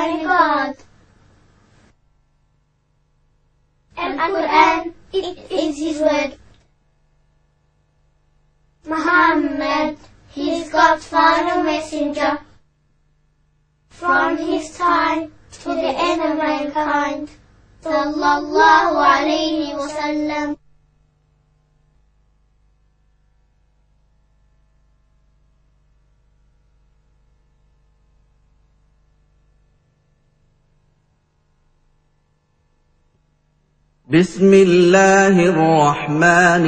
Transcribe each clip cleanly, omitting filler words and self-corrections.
Almighty God. And Quran, it is His word. Muhammad, he is God's final messenger. From his time to the end of mankind. Sallallahu alayhi wa sallam. بسم الله الرحمن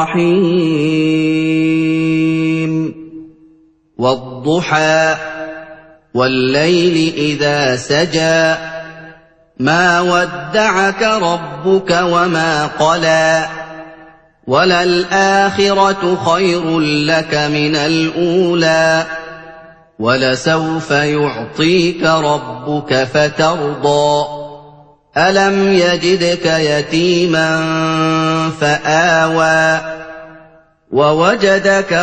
الرحيم والضحى والليل إذا سجى ما ودعك ربك وما قلى وللآخرة خير لك من الأولى ولسوف يعطيك ربك فترضى ألم يجدك يتيما فآوى ووجدك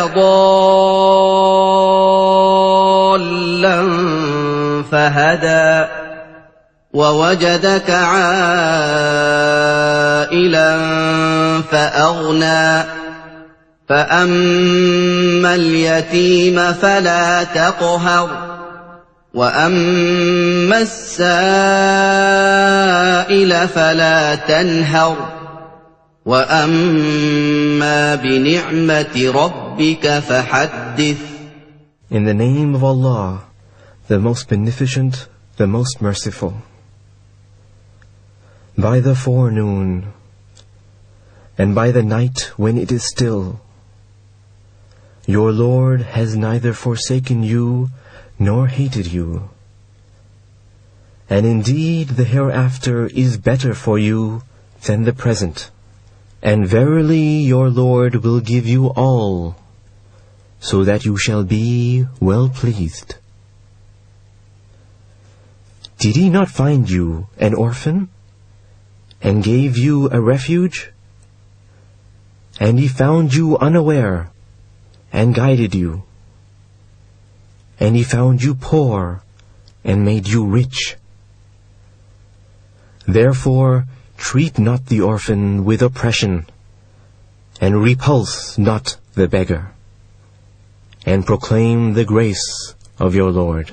ضالا فهدى ووجدك عائلا فأغنى فأما اليتيم فلا تقهر وأما السائل فلا تنهر وأما بنعمة ربك فحدث. In the name of Allah, the most beneficent, the most merciful. By the forenoon, and by the night when it is still, your Lord has neither forsaken you nor hated you. And indeed the hereafter is better for you than the present. And verily your Lord will give you all, so that you shall be well pleased. Did He not find you an orphan, and gave you a refuge? And He found you unaware, and guided you. And He found you poor, and made you rich. Therefore, treat not the orphan with oppression, and repulse not the beggar, and proclaim the grace of your Lord.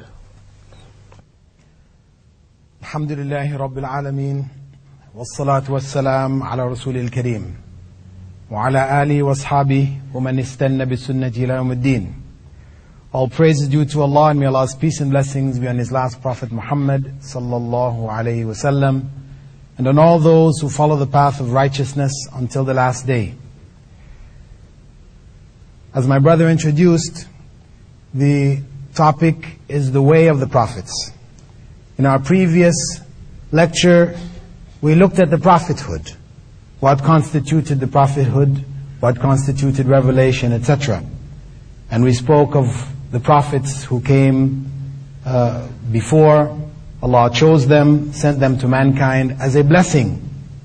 Alhamdulillahi Rabbil Alameen, wassalatu wassalam ala Rasulil Kareem, wa ala alihi wa ashabihi wa man istanna bi sunnati ila yawmiddin. All praise is due to Allah, and may Allah's peace and blessings be on His last Prophet Muhammad sallallahu alayhi wasallam, and on all those who follow the path of righteousness until the last day. As my brother introduced, the topic is the way of the prophets. In our previous lecture, we looked at the prophethood, what constituted the prophethood, what constituted revelation, etc. And we spoke of the prophets who came before. Allah chose them, sent them to mankind as a blessing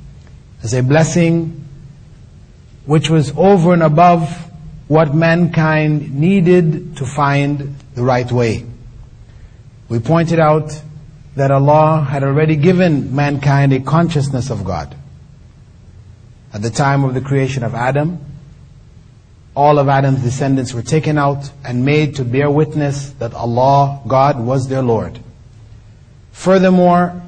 which was over and above what mankind needed to find the right way. We pointed out that Allah had already given mankind a consciousness of God. At the time of the creation of Adam, all of Adam's descendants were taken out and made to bear witness that Allah, God, was their Lord. Furthermore,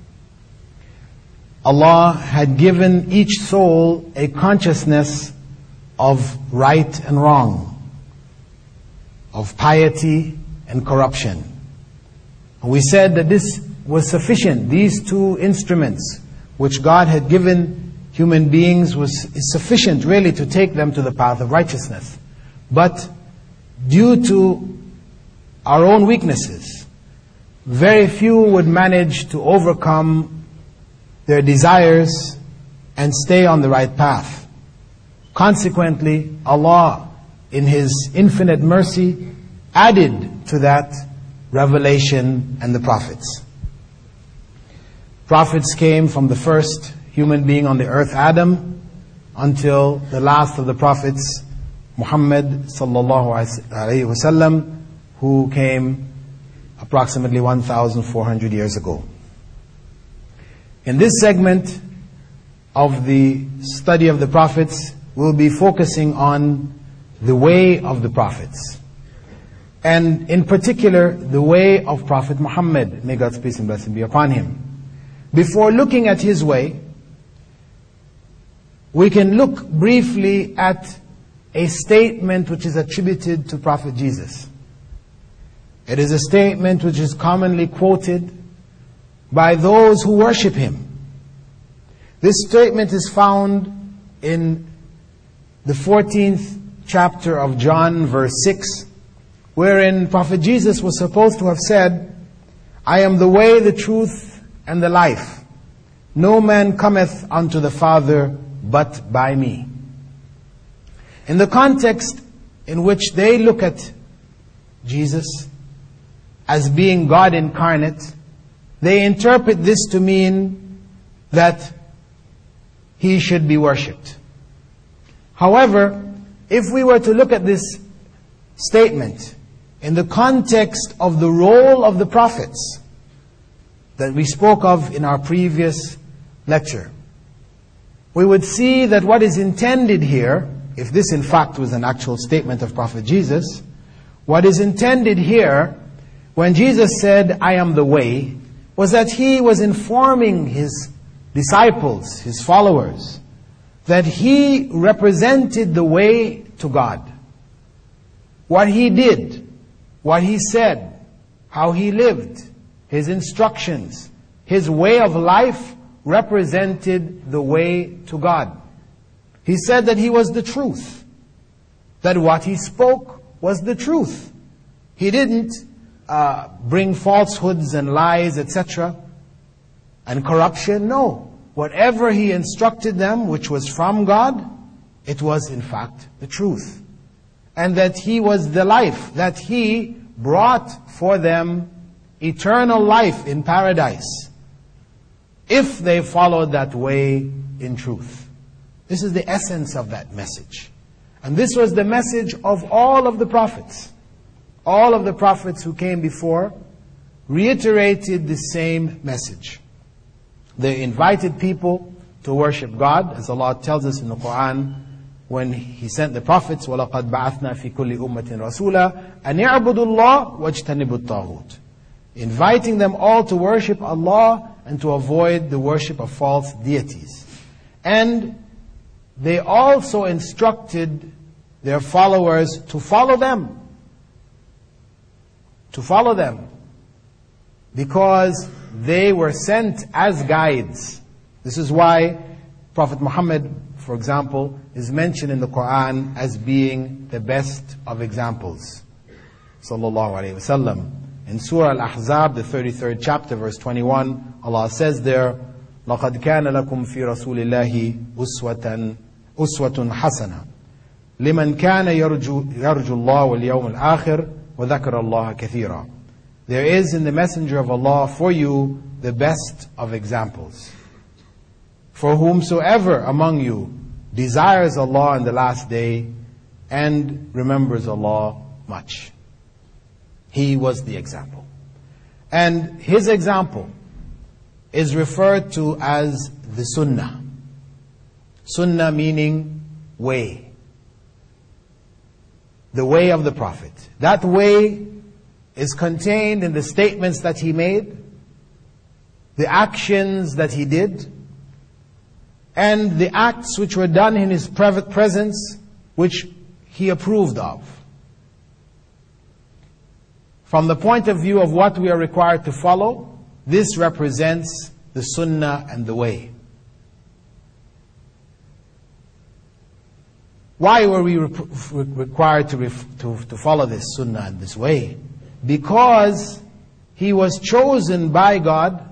Allah had given each soul a consciousness of right and wrong, of piety and corruption. And we said that this was sufficient. These two instruments which God had given human beings is sufficient really to take them to the path of righteousness. But due to our own weaknesses, very few would manage to overcome their desires and stay on the right path. Consequently, Allah, in His infinite mercy, added to that revelation and the prophets. Prophets came from the first human being on the earth, Adam, until the last of the prophets, Muhammad sallallahu alaihi wasallam, who came approximately 1,400 years ago. In this segment of the study of the prophets, we'll be focusing on the way of the prophets. And in particular, the way of Prophet Muhammad, may God's peace and blessing be upon him. Before looking at his way, we can look briefly at a statement which is attributed to Prophet Jesus. It is a statement which is commonly quoted by those who worship him. This statement is found in the 14th chapter of John, verse 6, wherein Prophet Jesus was supposed to have said, "I am the way, the truth, and the life. No man cometh unto the Father but by me." In the context in which they look at Jesus as being God incarnate, they interpret this to mean that he should be worshipped. However, if we were to look at this statement in the context of the role of the prophets that we spoke of in our previous lecture, we would see that what is intended here, if this in fact was an actual statement of Prophet Jesus, what is intended here when Jesus said, "I am the way," was that he was informing his disciples, his followers, that he represented the way to God. What he did, what he said, how he lived, his instructions, his way of life represented the way to God. He said that he was the truth, that what he spoke was the truth. He didn't bring falsehoods and lies, etc., and corruption. No. Whatever he instructed them, which was from God, it was in fact the truth. And that he was the life, that he brought for them eternal life in paradise, if they followed that way in truth. This is the essence of that message. And this was the message of all of the prophets. All of the prophets who came before reiterated the same message. They invited people to worship God, as Allah tells us in the Quran, when He sent the prophets, وَلَقَدْ بَعَثْنَا فِي كُلِّ أُمَّةٍ رَسُولًا أَنِ اعْبُدُوا اللَّهَ وَاجْتَنِبُوا الطَّاغُوتِ. Inviting them all to worship Allah and to avoid the worship of false deities. And they also instructed their followers to follow them. To follow them. Because they were sent as guides. This is why Prophet Muhammad, for example, is mentioned in the Quran as being the best of examples. Sallallahu Alaihi Wasallam. In Surah Al-Ahzab, the 33rd chapter, verse 21, Allah says there, لَقَدْ كَانَ لَكُمْ فِي رَسُولِ اللَّهِ أُسْوَةٌ حَسَنَةٌ لِمَنْ كَانَ يَرْجُو اللَّهَ وَالْيَوْمَ الْآخِرِ وَذَكَرَ اللَّهَ كَثِيرًا. There is in the Messenger of Allah for you the best of examples. For whomsoever among you desires Allah in the last day and remembers Allah much. He was the example. And his example is referred to as the Sunnah. Sunnah meaning way. The way of the Prophet. That way is contained in the statements that he made, the actions that he did, and the acts which were done in his private presence, which he approved of. From the point of view of what we are required to follow, this represents the Sunnah and the way. Why were we required to follow this Sunnah and this way? Because he was chosen by God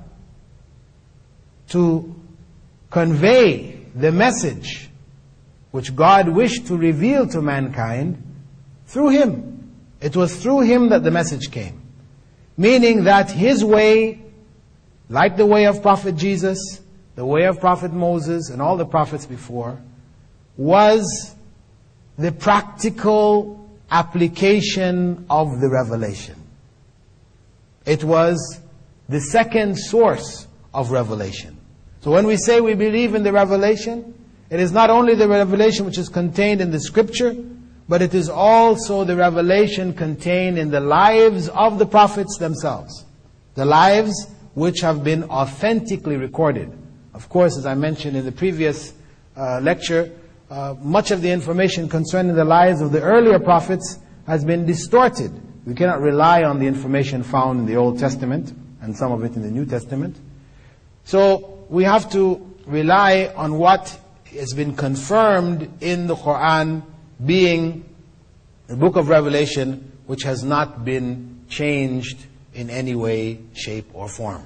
to convey the message which God wished to reveal to mankind through him. It was through him that the message came. Meaning that his way, like the way of Prophet Jesus, the way of Prophet Moses and all the prophets before, was the practical application of the revelation. It was the second source of revelation. So when we say we believe in the revelation, it is not only the revelation which is contained in the scripture, but it is also the revelation contained in the lives of the prophets themselves. The lives which have been authentically recorded. Of course, as I mentioned in the previous lecture, much of the information concerning the lives of the earlier prophets has been distorted. We cannot rely on the information found in the Old Testament and some of it in the New Testament. So we have to rely on what has been confirmed in the Quran, being the book of Revelation, which has not been changed in any way, shape, or form.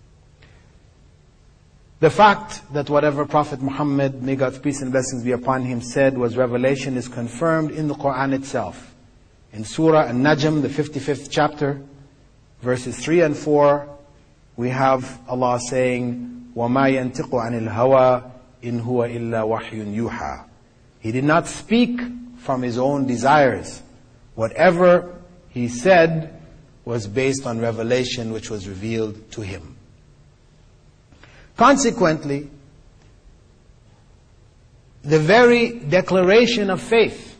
The fact that whatever Prophet Muhammad, may God's peace and blessings be upon him, said was revelation is confirmed in the Quran itself. In Surah An-Najm, the 55th chapter, verses 3 and 4, we have Allah saying, وَمَا يَنْتِقُ عَنِ الْهَوَىٰ إِنْ هُوَ إِلَّا وَحْيٌ يُوحَىٰ. He did not speak from his own desires. Whatever he said was based on revelation which was revealed to him. Consequently, the very declaration of faith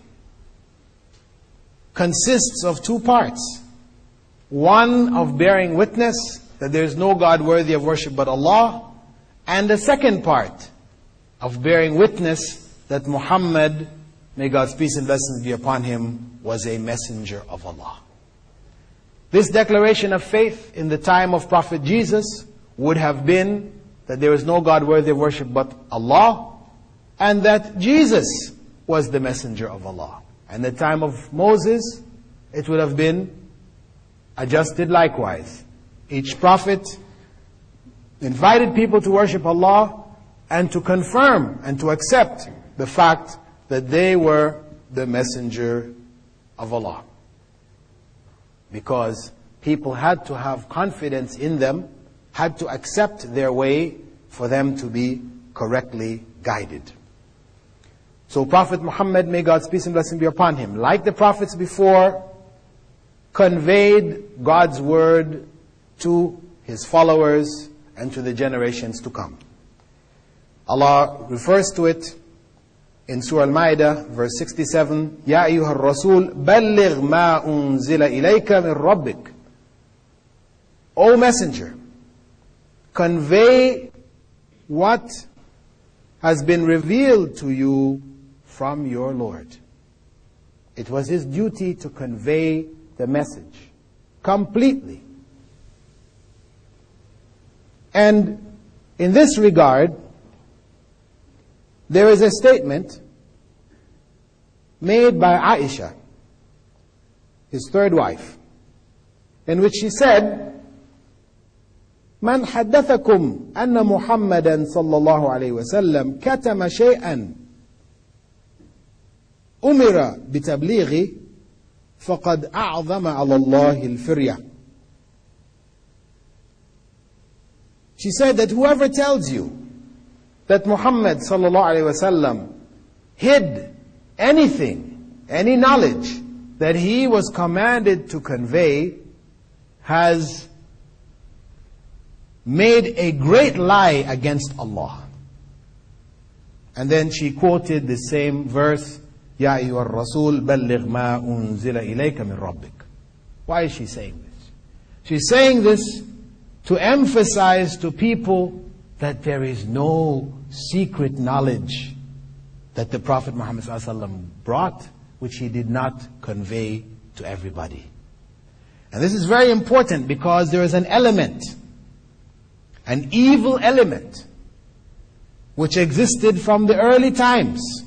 consists of two parts. One of bearing witness that there is no God worthy of worship but Allah, and the second part of bearing witness that Muhammad, may God's peace and blessings be upon him, was a messenger of Allah. This declaration of faith in the time of Prophet Jesus would have been that there is no God worthy of worship but Allah, and that Jesus was the messenger of Allah. And the time of Moses, it would have been adjusted likewise. Each prophet invited people to worship Allah and to confirm and to accept the fact that they were the messenger of Allah. Because people had to have confidence in them, had to accept their way for them to be correctly guided. So Prophet Muhammad, may God's peace and blessing be upon him, like the prophets before, conveyed God's word to his followers and to the generations to come. Allah refers to it in Surah Al-Ma'idah, verse 67, Ya ayyuha ar-rasul, balligh ma unzila ilayka min rabbik. O messenger, convey what has been revealed to you from your Lord. It was his duty to convey the message completely. And in this regard, there is a statement made by Aisha, his third wife, in which she said, من حدثكم أن محمدا صلى الله عليه وسلم كتم شيئا أمر بتبليغه فقد أعظم على الله الفرية. She said that whoever tells you that Muhammad صلى الله عليه وسلم hid anything, any knowledge that he was commanded to convey, has made a great lie against Allah. And then she quoted the same verse, Ya ayyuha ar-rasul balligh ma unzila ilayka min rabbik. Why is she saying this? She's saying this to emphasize to people that there is no secret knowledge that the Prophet Muhammad ﷺ brought, which he did not convey to everybody. And this is very important because there is an element, an evil element, which existed from the early times,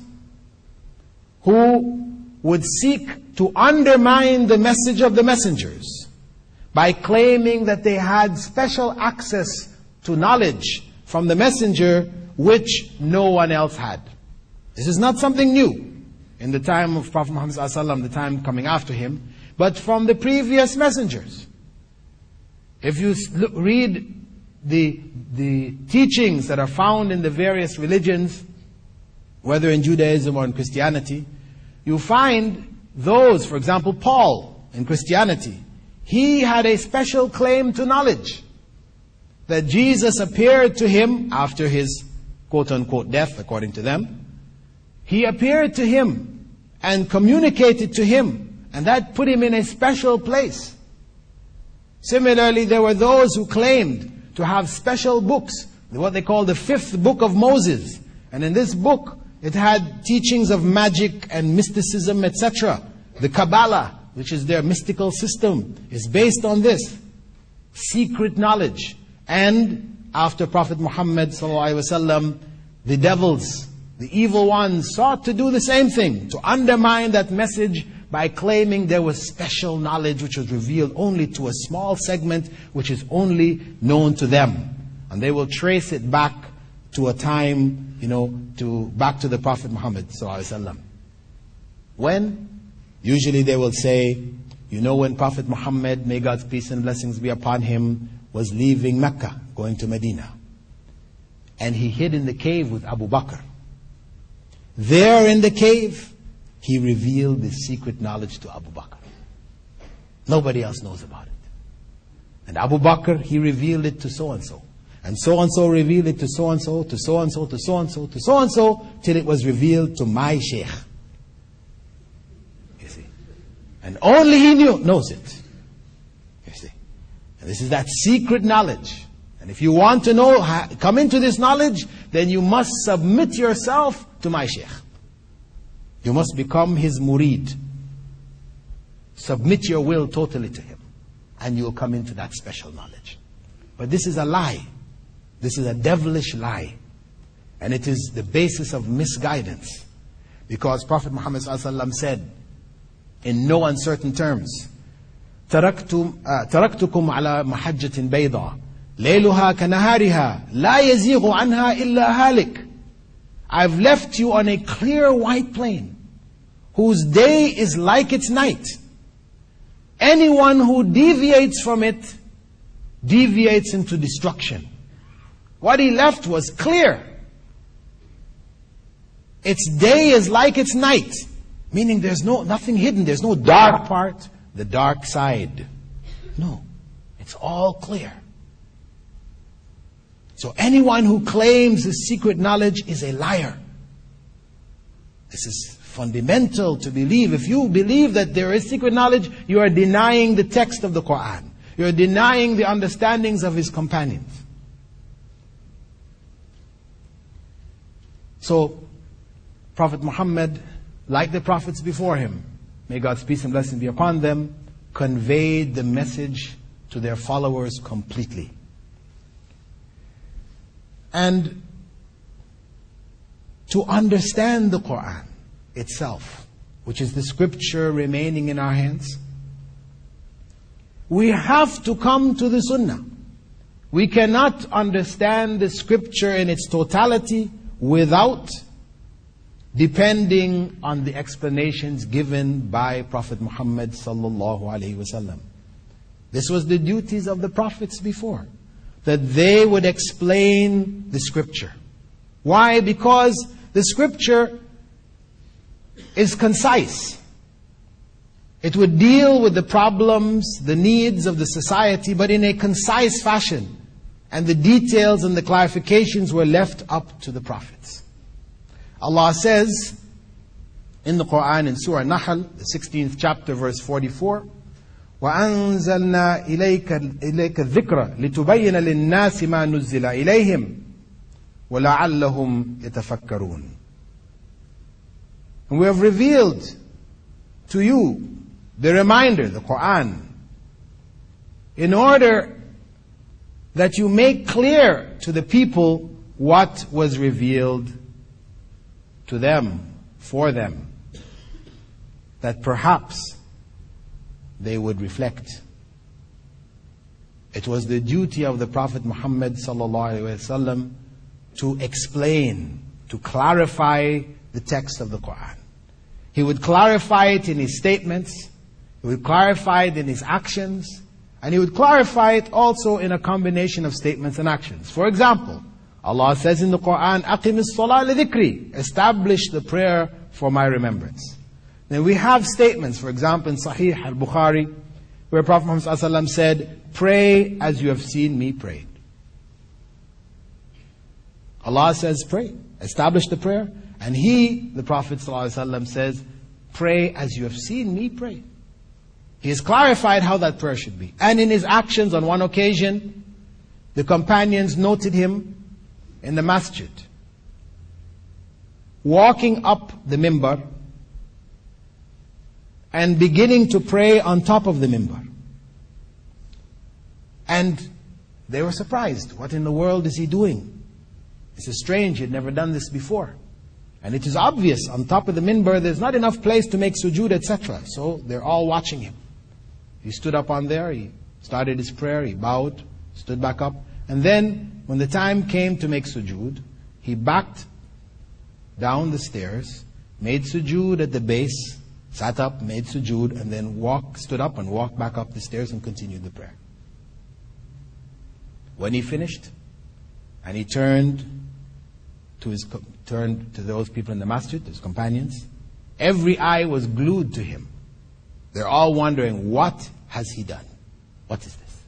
who would seek to undermine the message of the messengers by claiming that they had special access to knowledge from the messenger which no one else had. This is not something new in the time of Prophet Muhammad ﷺ, the time coming after him, but from the previous messengers. If you read the teachings that are found in the various religions, whether in Judaism or in Christianity, you find those, for example, Paul in Christianity, he had a special claim to knowledge. That Jesus appeared to him after his quote-unquote death, according to them. He appeared to him and communicated to him, and that put him in a special place. Similarly, there were those who claimed to have special books, what they call the fifth book of Moses. And in this book, it had teachings of magic and mysticism, etc. The Kabbalah, which is their mystical system, is based on this secret knowledge. And after Prophet Muhammad ﷺ, the devils, the evil ones, sought to do the same thing, to undermine that message by claiming there was special knowledge which was revealed only to a small segment which is only known to them. And they will trace it back to a time, back to the Prophet Muhammad ﷺ. When? Usually they will say, when Prophet Muhammad, may God's peace and blessings be upon him, was leaving Mecca, going to Medina. And he hid in the cave with Abu Bakr. There in the cave, he revealed the secret knowledge to Abu Bakr. Nobody else knows about it. And Abu Bakr, he revealed it to so-and-so. And so-and-so revealed it to so-and-so, to so-and-so, to so-and-so, to so-and-so, till it was revealed to my sheikh. You see? And only he knows it. You see? And this is that secret knowledge. And if you want to know, come into this knowledge, then you must submit yourself to my sheikh. You must become his murid. Submit your will totally to him. And you'll come into that special knowledge. But this is a lie. This is a devilish lie. And it is the basis of misguidance. Because Prophet Muhammad ﷺ said, in no uncertain terms, تركتكم على محجة بيضاء ليلها كنهارها لا يزيغ عنها إلا هالك. I've left you on a clear white plain, whose day is like its night. Anyone who deviates from it, deviates into destruction. What he left was clear. Its day is like its night. Meaning there's nothing hidden, there's no dark part, the dark side. No, it's all clear. So anyone who claims this secret knowledge is a liar. This is fundamental to believe. If you believe that there is secret knowledge, you are denying the text of the Quran. You are denying the understandings of his companions. So, Prophet Muhammad, like the prophets before him, may God's peace and blessing be upon them, conveyed the message to their followers completely. And to understand the Quran itself, which is the scripture remaining in our hands, we have to come to the Sunnah. We cannot understand the scripture in its totality without depending on the explanations given by Prophet Muhammad sallallahu alaihi wasallam. This was the duties of the prophets before, that they would explain the scripture. Why? Because the scripture is concise. It would deal with the problems, the needs of the society, but in a concise fashion. And the details and the clarifications were left up to the prophets. Allah says in the Quran, in Surah Nahl, the 16th chapter, verse 44, وَأَنزَلْنَا إِلَيْكَ الذِّكْرَ لِتُبَيِّنَ لِلنَّاسِ مَا نُزِّلَ إِلَيْهِمْ وَلَعَلَّهُمْ يَتَفَكَّرُونَ. And we have revealed to you the reminder, the Quran, in order that you make clear to the people what was revealed to them, for them, that perhaps they would reflect. It was the duty of the Prophet Muhammad sallallahu alaihi wasallam to explain, to clarify the text of the Quran. He would clarify it in his statements, he would clarify it in his actions, and he would clarify it also in a combination of statements and actions. For example, Allah says in the Quran, أَقِمِ الصَّلَاةَ لِذِكْرِي, establish the prayer for my remembrance. Then we have statements, for example, in Sahih al-Bukhari, where Prophet Muhammad ﷺ said, pray as you have seen me pray. Allah says pray, establish the prayer. And He, the Prophet ﷺ, says, pray as you have seen me pray. He has clarified how that prayer should be. And in his actions, on one occasion, the companions noted him in the masjid, walking up the minbar and beginning to pray on top of the minbar. And they were surprised. What in the world is he doing? This is strange. He had never done this before. And it is obvious, on top of the minbar, there's not enough place to make sujood, etc. So they're all watching him. He stood up on there, he started his prayer, he bowed, stood back up. And then, when the time came to make sujood, he backed down the stairs, made sujood at the base, sat up, made sujood, and then stood up and walked back up the stairs and continued the prayer. When he finished, and he turned to those people in the masjid, his companions, every eye was glued to him. They're all wondering, what has he done? What is this?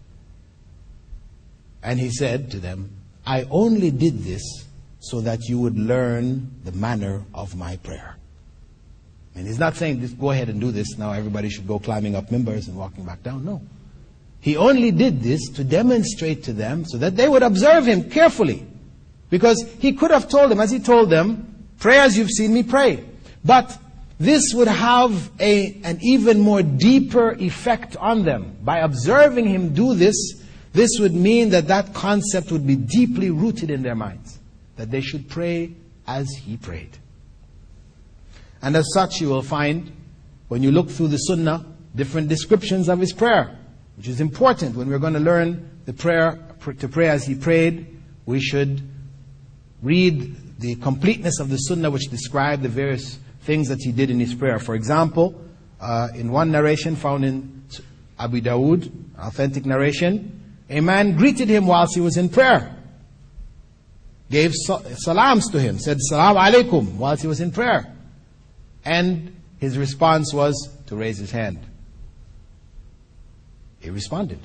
And he said to them, I only did this so that you would learn the manner of my prayer. And he's not saying, just go ahead and do this, now everybody should go climbing up minbars and walking back down. No. He only did this to demonstrate to them so that they would observe him carefully. Because he could have told them, as he told them, pray as you've seen me pray. But this would have an even more deeper effect on them. By observing him do this, this would mean that that concept would be deeply rooted in their minds. That they should pray as he prayed. And as such, you will find, when you look through the Sunnah, different descriptions of his prayer, which is important. When we're going to learn the prayer, to pray as he prayed, we should read the completeness of the Sunnah, which describe the various things that he did in his prayer. For example, in one narration found in Abu Dawood, authentic narration, a man greeted him whilst he was in prayer. Gave salams to him, said salam alaikum whilst he was in prayer. And his response was to raise his hand. He responded.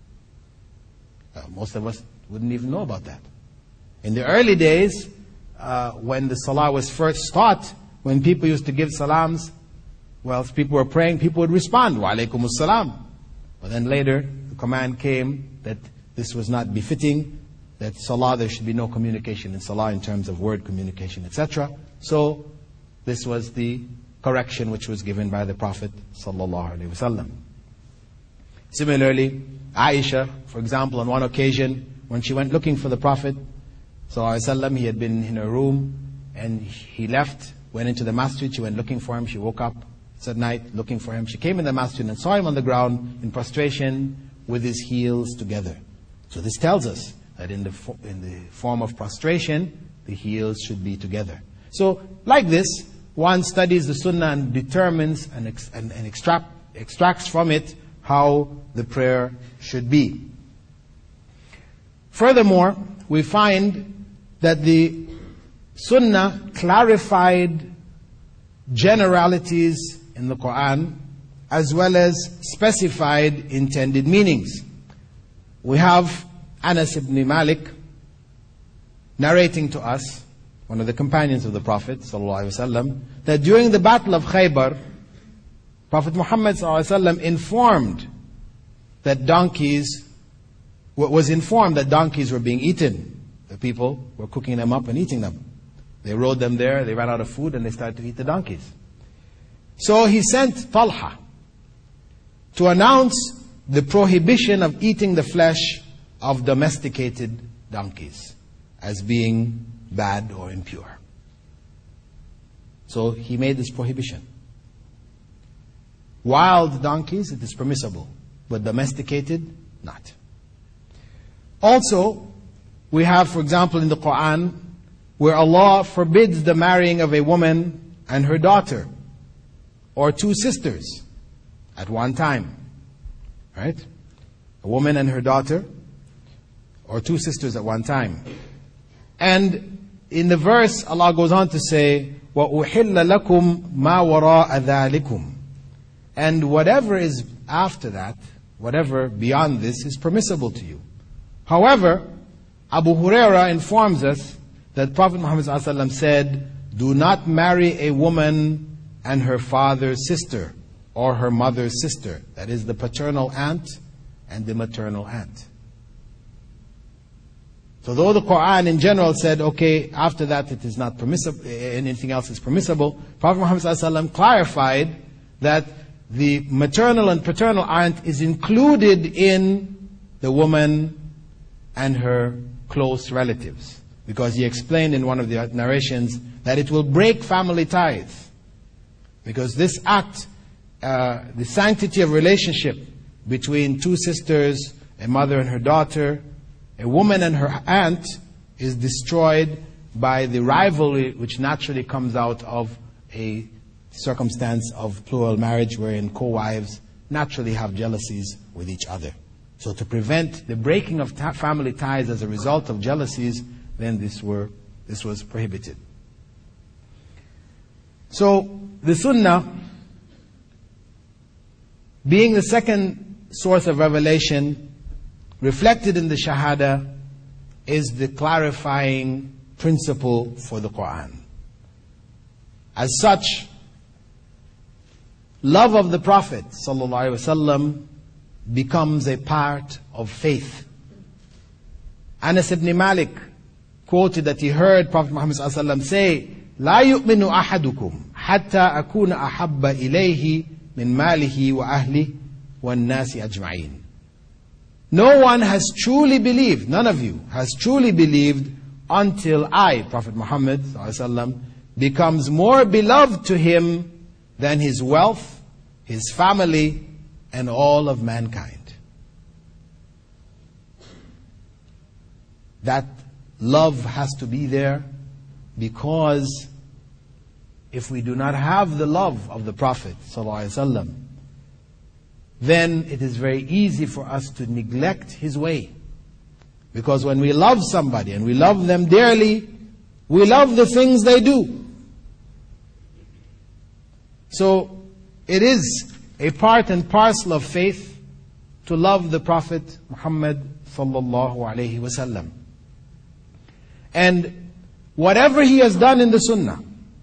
Most of us wouldn't even know about that. In the early days, when the salah was first taught, when people used to give salams, whilst people were praying, people would respond, wa alaikumus salam. But then later, the command came that this was not befitting, that salah, there should be no communication in salah in terms of word communication, etc. So, this was the correction which was given by the Prophet sallallahu alaihi wasallam. Similarly, Aisha, for example, on one occasion, when she went looking for the Prophet sallallahu alaihi wasallam, he had been in her room, and he left, went into the masjid, she went looking for him, she woke up, it's at night, looking for him. She came in the masjid and saw him on the ground in prostration with his heels together. So this tells us that in the form of prostration, the heels should be together. So, like this, one studies the Sunnah and determines and extracts from it how the prayer should be. Furthermore, we find that the Sunnah clarified generalities in the Quran as well as specified intended meanings. We have Anas ibn Malik narrating to us, one of the companions of the Prophet ﷺ, that during the Battle of Khaybar, Prophet Muhammad ﷺ informed that donkeys were being eaten. The people were cooking them up and eating them. They rode them there, they ran out of food, and they started to eat the donkeys. So he sent Talha to announce the prohibition of eating the flesh of domesticated donkeys as being bad or impure. So he made this prohibition. Wild donkeys, it is permissible, but domesticated, not. Also, we have, for example, in the Quran, where Allah forbids the marrying of a woman and her daughter, or two sisters at one time. Right? A woman and her daughter, or two sisters at one time. And in the verse, Allah goes on to say, وَأُحِلَّ لَكُمْ مَا وَرَاءَ ذَلِكُمْ. And whatever is after that, whatever beyond this is permissible to you. However, Abu Huraira informs us that Prophet Muhammad ﷺ said, do not marry a woman and her father's sister or her mother's sister. That is the paternal aunt and the maternal aunt. So though the Quran in general said, okay, after that it is not permissible, anything else is permissible, Prophet Muhammad ﷺ clarified that the maternal and paternal aunt is included in the woman and her close relatives. Because he explained in one of the narrations that it will break family ties. Because this act, the sanctity of relationship between two sisters, a mother and her daughter, a woman and her aunt, is destroyed by the rivalry which naturally comes out of a circumstance of plural marriage wherein co-wives naturally have jealousies with each other. So to prevent the breaking of family ties as a result of jealousies, then this was prohibited. So the Sunnah, being the second source of revelation, reflected in the Shahada, is the clarifying principle for the Quran. As such, love of the Prophet ﷺ becomes a part of faith. Anas ibn Malik quoted that he heard Prophet Muhammad ﷺ say, لا يؤمن أحدكم حتى أكون أحب إليه من ماله وأهله والناس أجمعين. No one has truly believed, none of you has truly believed until I, Prophet Muhammad ﷺ, becomes more beloved to him than his wealth, his family, and all of mankind. That love has to be there, because if we do not have the love of the Prophet ﷺ, then it is very easy for us to neglect his way. Because when we love somebody and we love them dearly, we love the things they do. So it is a part and parcel of faith to love the Prophet Muhammad sallallahu alaihi wasallam. And whatever he has done in the Sunnah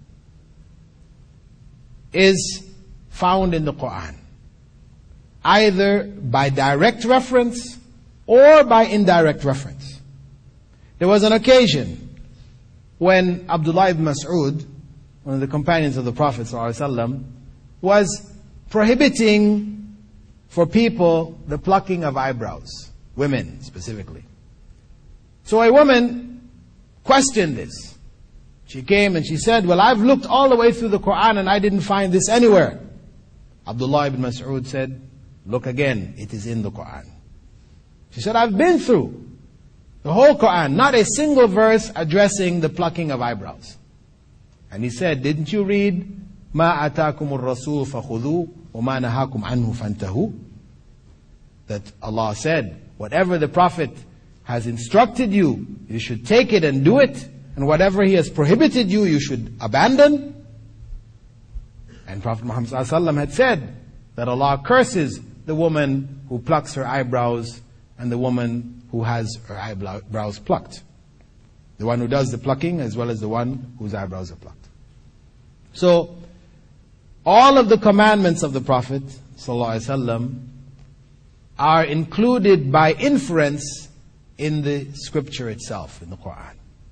is found in the Quran, either by direct reference or by indirect reference. There was an occasion when Abdullah ibn Mas'ud, one of the companions of the Prophet ﷺ, was prohibiting for people the plucking of eyebrows, women specifically. So a woman questioned this. She came and she said, well, I've looked all the way through the Quran and I didn't find this anywhere. Abdullah ibn Mas'ud said, look again, it is in the Quran. She said, I've been through the whole Quran, not a single verse addressing the plucking of eyebrows. And he said, didn't you read, مَا أَتَاكُمُ الرَّسُولُ فَخُذُوهُ وَمَا نَهَاكُمْ عَنْهُ فَانْتَهُوا? That Allah said, whatever the Prophet has instructed you, you should take it and do it. And whatever he has prohibited you, you should abandon. And Prophet Muhammad ﷺ had said that Allah curses the woman who plucks her eyebrows and the woman who has her eyebrows plucked. The one who does the plucking as well as the one whose eyebrows are plucked. So, all of the commandments of the Prophet ﷺ are included by inference in the scripture itself, in the Quran.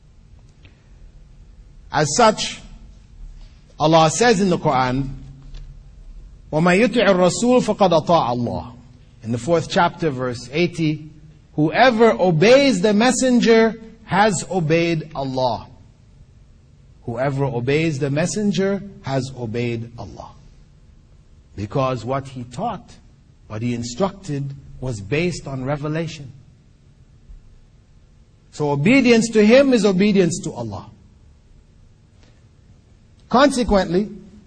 As such, Allah says in the Quran, وَمَن يُطِعِ الرَّسُولَ فَقَدْ أَطَاعَ اللَّهَ. In the 4th chapter, verse 80, whoever obeys the messenger has obeyed Allah. Whoever obeys the messenger has obeyed Allah. Because what he taught, what he instructed, was based on revelation. So obedience to him is obedience to Allah. Consequently,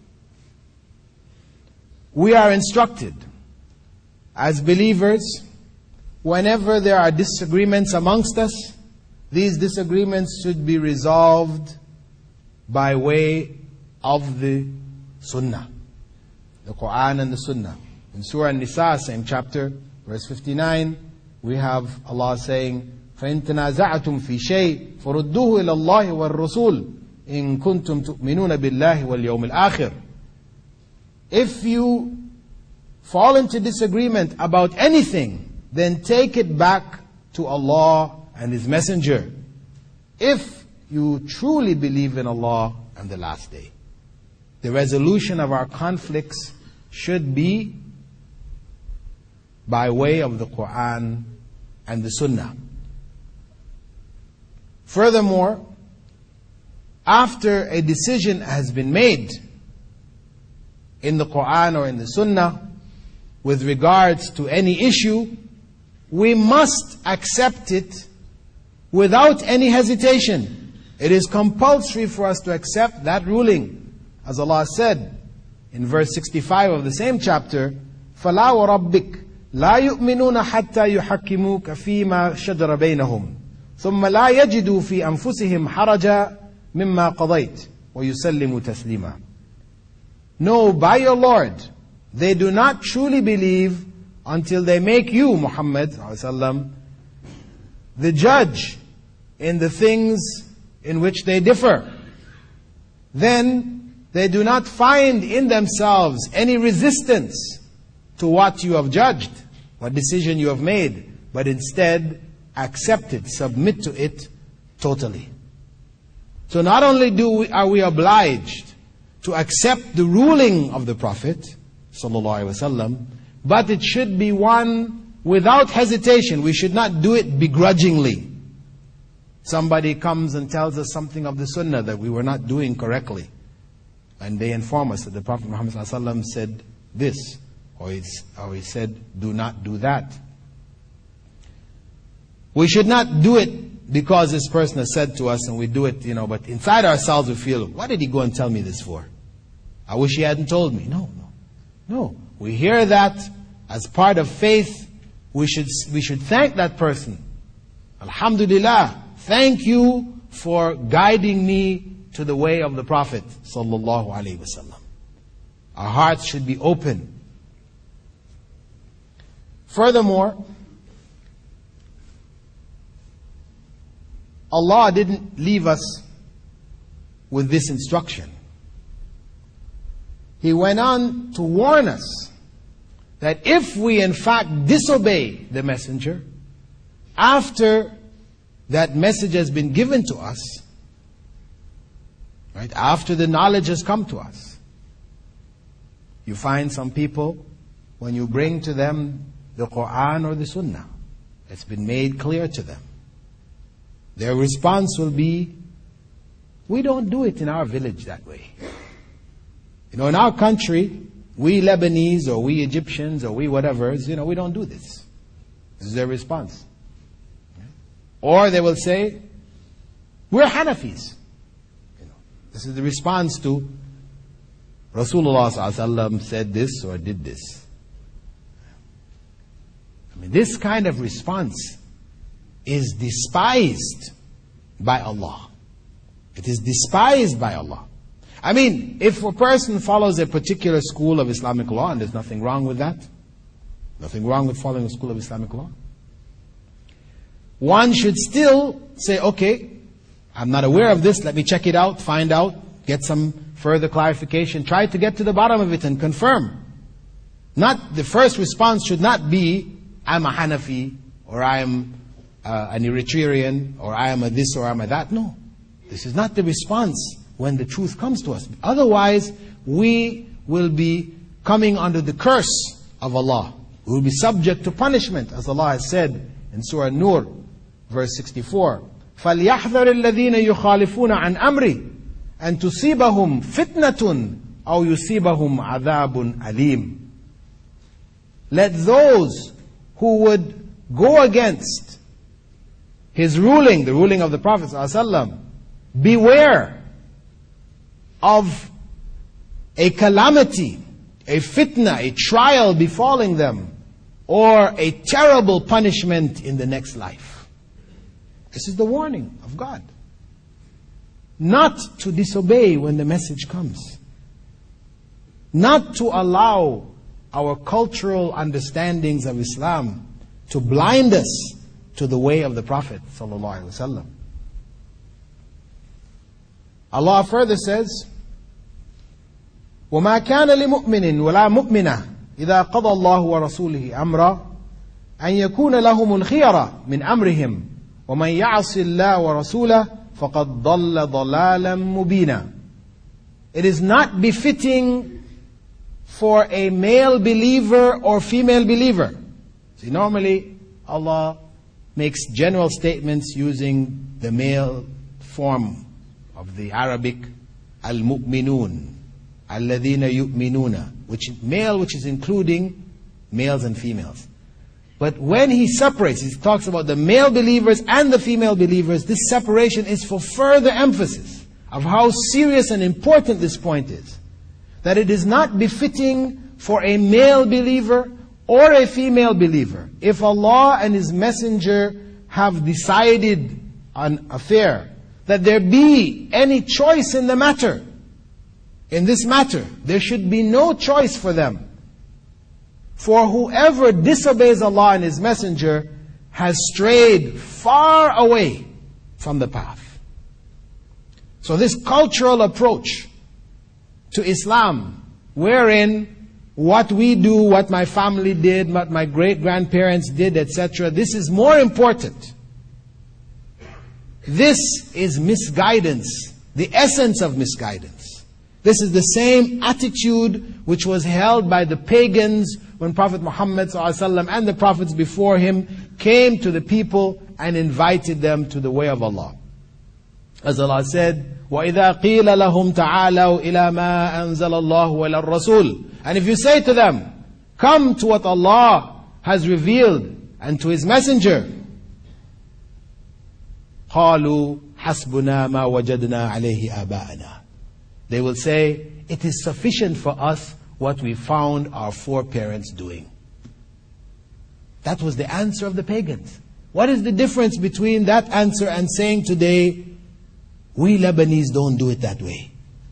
we are instructed as believers, whenever there are disagreements amongst us, these disagreements should be resolved by way of the Sunnah, the Quran and the Sunnah. In Surah An-Nisa, same chapter, verse 59, we have Allah saying, فَإِن تَنَازَعْتُمْ فِي شَيْءٍ فَرُدُّوهُ إِلَى اللَّهِ وَالرَّسُولِ إِن كُنتُمْ تُؤْمِنُونَ بِاللَّهِ وَالْيَوْمِ الْآخِرِ. If you fall into disagreement about anything, then take it back to Allah and His Messenger, if you truly believe in Allah and the last day. The resolution of our conflicts should be by way of the Quran and the Sunnah. Furthermore, after a decision has been made in the Quran or in the Sunnah with regards to any issue, we must accept it without any hesitation. It is compulsory for us to accept that ruling. As Allah said in verse 65 of the same chapter, فَلَا وَرَبِّكَ لَا يُؤْمِنُونَ حَتَّى يُحَكِّمُوكَ فِي مَا شَجَرَ بَيْنَهُمْ ثُمَّ لَا يَجِدُوا فِي أَنفُسِهِمْ حَرَجًا مِمَّا قَضَيْتَ وَيُسَلِّمُوا تَسْلِيمًا. No, by your Lord, they do not truly believe until they make you, Muhammad ﷺ, the judge in the things in which they differ. Then they do not find in themselves any resistance to what you have judged, what decision you have made, but instead accept it, submit to it totally. So not only are we obliged to accept the ruling of the Prophet ﷺ, but it should be one without hesitation. We should not do it begrudgingly. Somebody comes and tells us something of the Sunnah that we were not doing correctly, and they inform us that the Prophet Muhammad ﷺ said this, or he said, do not do that. We should not do it because this person has said to us and we do it, but inside ourselves we feel, what did he go and tell me this for? I wish he hadn't told me. No. We hear that as part of faith. We should thank that person. Alhamdulillah, thank you for guiding me to the way of the Prophet sallallahu alaihi wasallam. Our hearts should be open. Furthermore, Allah didn't leave us with this instruction. He went on to warn us that if we in fact disobey the messenger, after that message has been given to us, right, after the knowledge has come to us, you find some people, when you bring to them the Quran or the Sunnah, it's been made clear to them, their response will be, we don't do it in our village that way. In our country, we Lebanese or we Egyptians or we whatevers, we don't do this. This is their response. Or they will say, we're Hanafis. This is the response to Rasulullah ﷺ said this or did this. This kind of response is despised by Allah. It is despised by Allah. If a person follows a particular school of Islamic law, and there's nothing wrong with that, nothing wrong with following a school of Islamic law, one should still say, okay, I'm not aware of this, let me check it out, find out, get some further clarification, try to get to the bottom of it and confirm. The first response should not be, I'm a Hanafi, or I am an Eritrean, or I am a this, or I am a that. No, this is not the response when the truth comes to us. Otherwise, we will be coming under the curse of Allah. We will be subject to punishment, as Allah has said in Surah Nur, verse 64. فَلْيَحْذَرِ الَّذِينَ يُخَالِفُونَ عَنْ أَمْرِهِ أَن تُصِيبَهُمْ فِتْنَةٌ أَوْ يُصِيبَهُمْ عَذَابٌ أَلِيمٌ. Let those who would go against his ruling, the ruling of the Prophet ﷺ, beware of a calamity, a fitna, a trial befalling them, or a terrible punishment in the next life. This is the warning of God. Not to disobey when the message comes. Not to allow our cultural understandings of Islam to blind us to the way of the Prophet sallallahu alaihi wasallam. Allah further says, وَمَا كَانَ لِمُؤْمِنٍ وَلَا مُؤْمِنَةٍ إِذَا قَضَى اللَّهُ وَرَسُولِهِ أَمْرًا أَنْ يَكُونَ لَهُمُ الْخِيَرَةُ مِنْ أَمْرِهِمْ وَمَنْ يَعْصِ اللَّهَ وَرَسُولَهُ فَقَدْ ضَلَّ ضَلَالًا مُبِينًا. It is not befitting for a male believer or female believer. See, normally Allah makes general statements using the male form of the Arabic al-mu'minun, alladhina yu'minuna, which is including males and females. But when he separates, he talks about the male believers and the female believers, this separation is for further emphasis of how serious and important this point is. That it is not befitting for a male believer or a female believer, if Allah and His Messenger have decided an affair, that there be any choice in the matter. In this matter, there should be no choice for them. For whoever disobeys Allah and His Messenger has strayed far away from the path. So this cultural approach to Islam, wherein what we do, what my family did, what my great-grandparents did, etc., this is more important. This is misguidance, the essence of misguidance. This is the same attitude which was held by the pagans when Prophet Muhammad ﷺ and the prophets before him came to the people and invited them to the way of Allah. As Allah said, وَإِذَا قِيلَ لَهُمْ تَعَالَوْا إِلَى مَا أَنزَلَ اللَّهُ وَإِلَى الرَّسُولِ. And if you say to them, come to what Allah has revealed and to His Messenger, قَالُوا حَسْبُنَا مَا وَجَدْنَا عَلَيْهِ آبَاءَنَا. They will say, it is sufficient for us what we found our foreparents doing. That was the answer of the pagans. What is the difference between that answer and saying today, we Lebanese don't do it that way.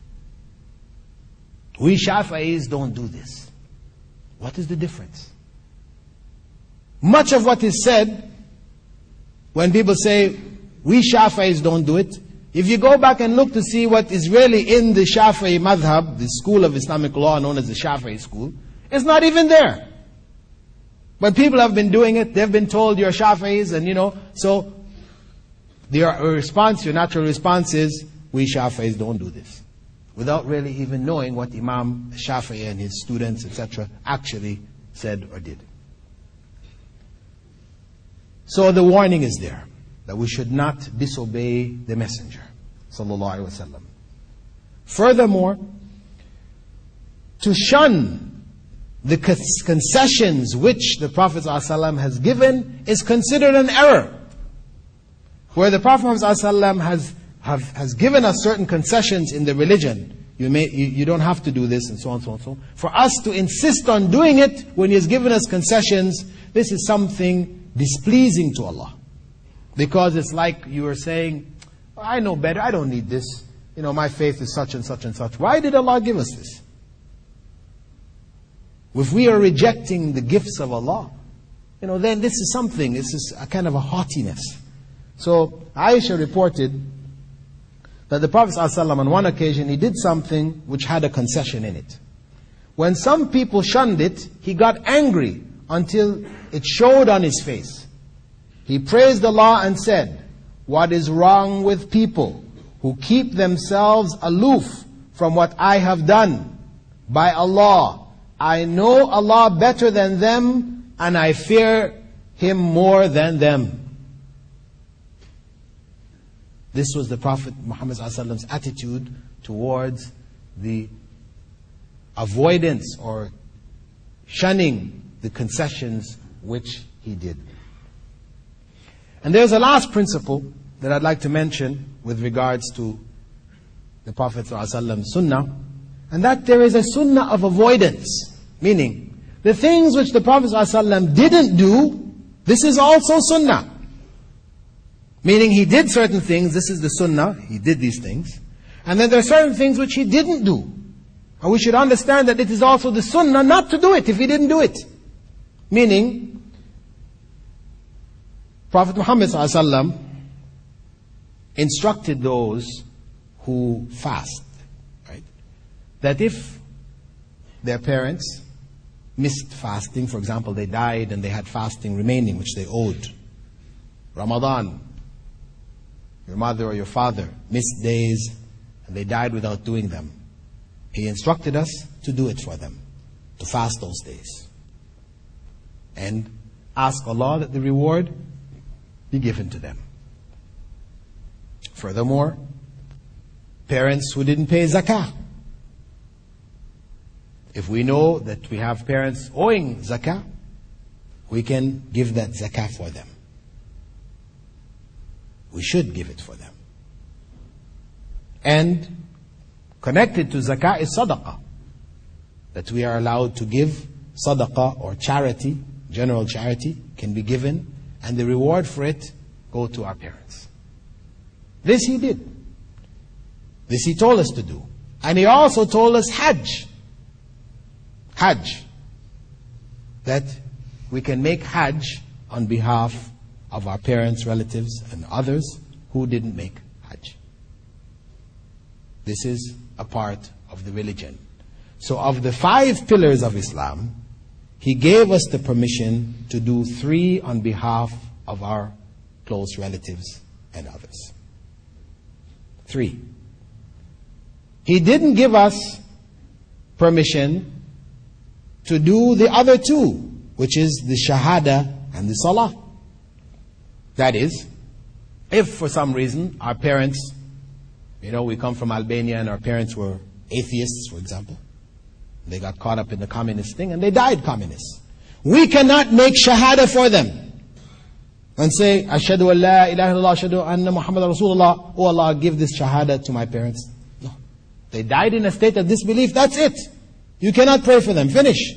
We Shafi'is don't do this. What is the difference? Much of what is said, when people say, we Shafi'is don't do it, if you go back and look to see what is really in the Shafi'i madhab, the school of Islamic law known as the Shafi'i school, it's not even there. But people have been doing it, they've been told you're Shafi'is, and so your response, your natural response is, we Shafi'is don't do this. Without really even knowing what Imam Shafi'i and his students, etc., actually said or did. So the warning is there, that we should not disobey the Messenger sallallahu alaihi wasallam. Furthermore, to shun the concessions which the Prophet ﷺ has given is considered an error. Where the Prophet ﷺ has given us certain concessions in the religion, you don't have to do this, and so on, so on, so on. For us to insist on doing it when He has given us concessions, this is something displeasing to Allah. Because it's like you are saying, I know better, I don't need this. My faith is such and such and such. Why did Allah give us this? If we are rejecting the gifts of Allah, then this is something, this is a kind of a haughtiness. So Aisha reported that the Prophet ﷺ on one occasion, he did something which had a concession in it. When some people shunned it, he got angry until it showed on his face. He praised Allah and said, what is wrong with people who keep themselves aloof from what I have done? By Allah, I know Allah better than them, and I fear Him more than them. This was the Prophet Muhammad ﷺ's attitude towards the avoidance or shunning the concessions which he did. And there's a last principle that I'd like to mention with regards to the Prophet ﷺ's sunnah, and that there is a sunnah of avoidance. Meaning, the things which the Prophet ﷺ didn't do, this is also sunnah. Meaning he did certain things, this is the sunnah, he did these things. And then there are certain things which he didn't do. And we should understand that it is also the sunnah not to do it if he didn't do it. Meaning, Prophet Muhammad ﷺ instructed those who fast, right, that if their parents missed fasting, for example, they died and they had fasting remaining which they owed, Ramadan, your mother or your father missed days and they died without doing them, he instructed us to do it for them, to fast those days and ask Allah that the reward be given to them. Furthermore, parents who didn't pay zakah, if we know that we have parents owing zakah, we can give that zakah for them. We should give it for them. And connected to zakah is sadaqah, that we are allowed to give sadaqah or charity, general charity, can be given, and the reward for it go to our parents. This he did. This he told us to do. And he also told us Hajj. Hajj. That we can make Hajj on behalf of our parents, relatives, and others who didn't make Hajj. This is a part of the religion. So of the 5 pillars of Islam, he gave us the permission to do 3 on behalf of our close relatives and others. 3. He didn't give us permission to do the other 2, which is the shahada and the salah. That is, if for some reason our parents, we come from Albania and our parents were atheists, for example. They got caught up in the communist thing and they died communists. We cannot make shahada for them and say, Ashhadu an la ilaha illallah, Ashhadu anna Muhammad Rasulullah, oh Allah, give this shahada to my parents. No. They died in a state of disbelief, that's it. You cannot pray for them, finish.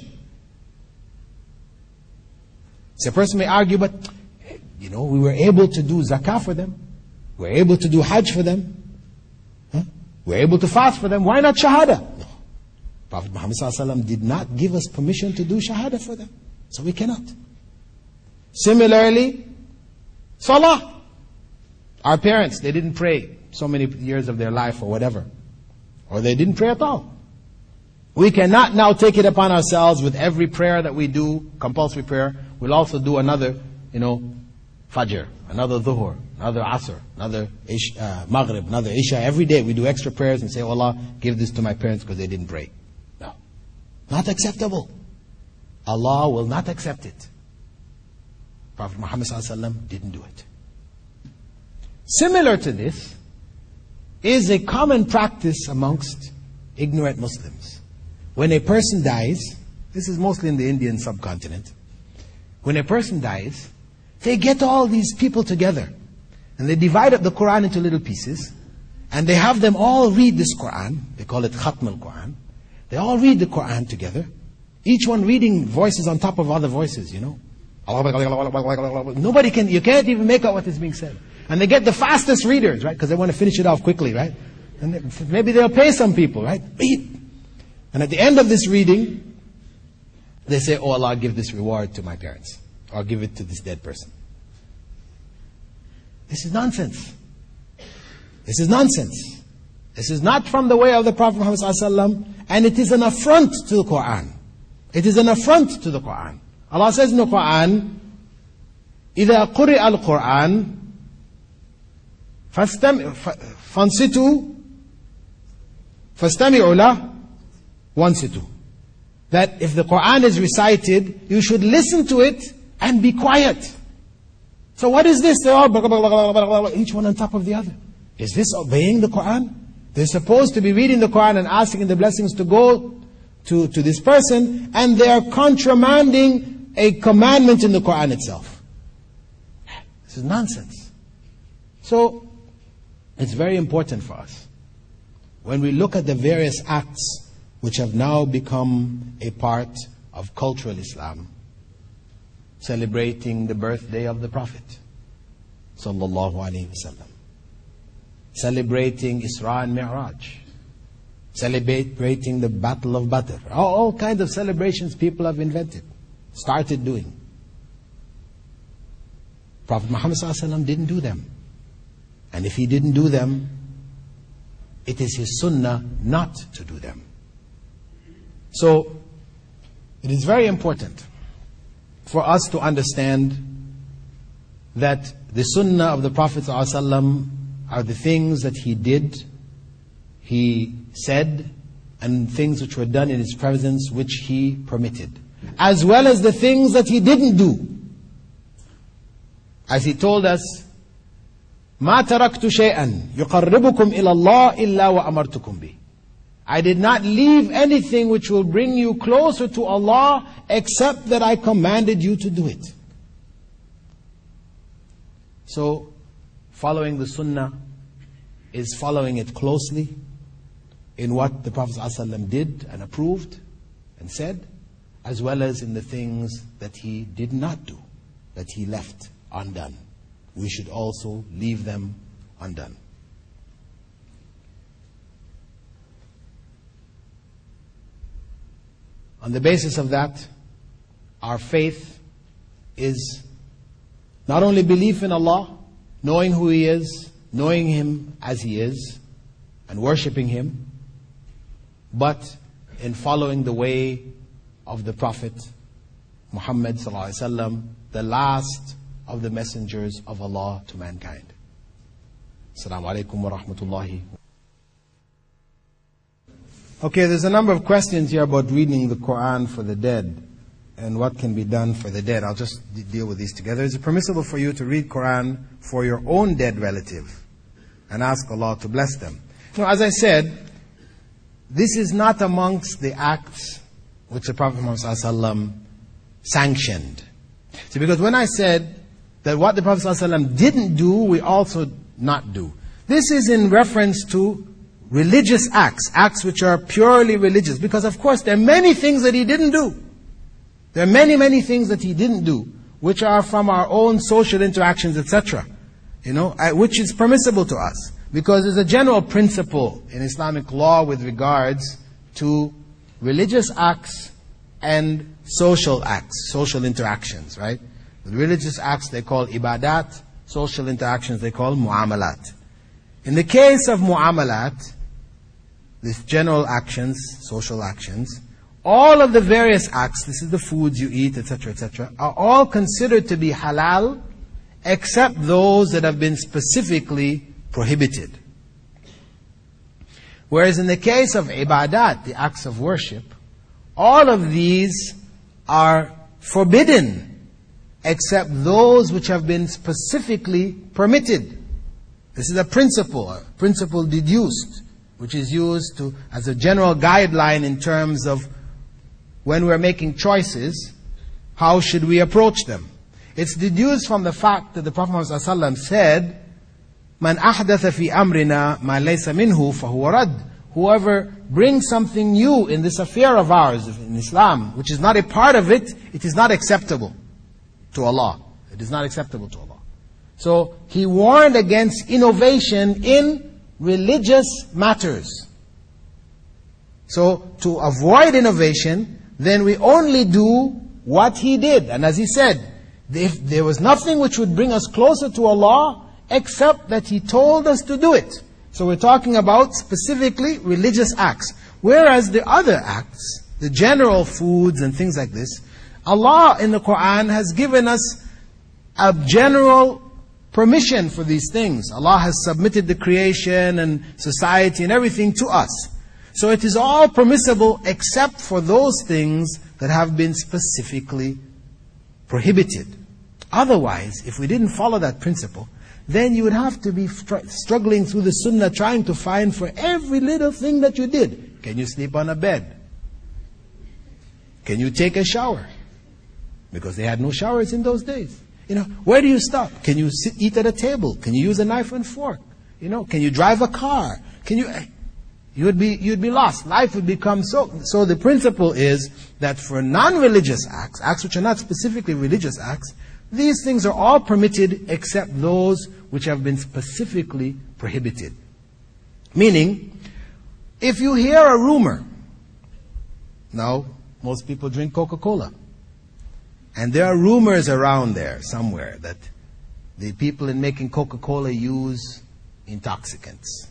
So a person may argue, but we were able to do zakah for them. We were able to do hajj for them. We were able to fast for them. Why not shahada? No. Prophet Muhammad ﷺ did not give us permission to do shahada for them. So we cannot. Similarly, salah. Our parents, they didn't pray so many years of their life or whatever. Or they didn't pray at all. We cannot now take it upon ourselves with every prayer that we do, compulsory prayer, we'll also do another, Fajr, another Dhuhr, another Asr, another Maghrib, another Isha. Every day we do extra prayers and say, oh Allah, give this to my parents because they didn't pray. No. Not acceptable. Allah will not accept it. Prophet Muhammad ﷺ didn't do it. Similar to this is a common practice amongst ignorant Muslims. When a person dies, this is mostly in the Indian subcontinent, when a person dies, they get all these people together and they divide up the Quran into little pieces and they have them all read this Quran. They call it Khatm al-Quran. They all read the Quran together. Each one reading voices on top of other voices, Nobody can, you can't even make out what is being said. And they get the fastest readers, right? Because they want to finish it off quickly, right? And maybe they'll pay some people, right? Read. And at the end of this reading, they say, oh Allah, give this reward to my parents. Or give it to this dead person. This is nonsense. This is nonsense. This is not from the way of the Prophet Muhammad ﷺ, and it is an affront to the Quran. It is an affront to the Quran. Allah says in the Quran, إِذَا قُرِئَ الْقُرْآنِ فَانْصِتُوا فَاسْتَمِعُوا لَهُ وَانْصِتُوا. That if the Quran is recited, you should listen to it and be quiet. So what is this? They're all blah, blah, blah, blah, blah, blah, each one on top of the other. Is this obeying the Quran? They're supposed to be reading the Quran and asking the blessings to go to this person, and they are contramanding a commandment in the Quran itself. This is nonsense. So, it's very important for us, when we look at the various acts which have now become a part of cultural Islam, celebrating the birthday of the Prophet sallallahu alaihi wasallam, celebrating Isra and Mi'raj, celebrating the Battle of Badr. All kinds of celebrations people have invented, started doing. Prophet Muhammad ﷺ didn't do them. And if he didn't do them, it is his sunnah not to do them. So, it is very important for us to understand that the sunnah of the Prophet ﷺ are the things that he did, he said, and things which were done in his presence which he permitted, as well as the things that he didn't do. As he told us, مَا تَرَكْتُ شَيْئًا يُقَرِّبُكُمْ إِلَى اللَّهِ إِلَّا وَأَمَرْتُكُمْ بِهِ. I did not leave anything which will bring you closer to Allah except that I commanded you to do it. So, following the sunnah is following it closely in what the Prophet ﷺ did and approved and said, as well as in the things that he did not do, that he left undone. We should also leave them undone. On the basis of that, our faith is not only belief in Allah, knowing who He is, knowing Him as He is, and worshipping Him, but in following the way of the Prophet Muhammad ﷺ, the last of the messengers of Allah to mankind. Assalamu alaikum wa rahmatullahi. Okay, there's a number of questions here about reading the Quran for the dead and what can be done for the dead. I'll just deal with these together. Is it permissible for you to read Quran for your own dead relative and ask Allah to bless them? Now, as I said, this is not amongst the acts which the Prophet Muhammad ﷺ sanctioned. See, because when I said that what the Prophet ﷺ didn't do, we also not do. This is in reference to religious acts, acts which are purely religious. Because of course there are many things that he didn't do. There are many, many things that he didn't do, which are from our own social interactions, etc. Which is permissible to us. Because there's a general principle in Islamic law with regards to religious acts and social acts, social interactions, right? The religious acts they call ibadat, social interactions they call mu'amalat. In the case of mu'amalat, these general actions, social actions, all of the various acts, this is the foods you eat, etc., etc., are all considered to be halal, except those that have been specifically prohibited. Whereas in the case of ibadat, the acts of worship, all of these are forbidden, except those which have been specifically permitted. This is a principle deduced, which is used as a general guideline in terms of when we're making choices, how should we approach them? It's deduced from the fact that the Prophet ﷺ said, "Man ahdatha fi amrina ma laysa minhu fahuwa rad." Whoever brings something new in this affair of ours, in Islam, which is not a part of it, it is not acceptable to Allah. It is not acceptable to Allah. So, He warned against innovation in religious matters. So, to avoid innovation, then we only do what He did. And as He said, if there was nothing which would bring us closer to Allah, except that He told us to do it. So we're talking about specifically religious acts. Whereas the other acts, the general foods and things like this, Allah in the Quran has given us a general permission for these things. Allah has submitted the creation and society and everything to us. So it is all permissible except for those things that have been specifically prohibited. Otherwise, if we didn't follow that principle, then you would have to be struggling through the sunnah trying to find for every little thing that you did. Can you sleep on a bed? Can you take a shower? Because they had no showers in those days. Where do you stop? Can you eat at a table? Can you use a knife and fork? Can you drive a car? You'd be lost. Life would become so the principle is that for non-religious acts, acts which are not specifically religious acts, these things are all permitted except those which have been specifically prohibited. Meaning, If you hear a rumor, now most people drink Coca-Cola, and there are rumors around there somewhere that the people in making Coca-Cola use intoxicants.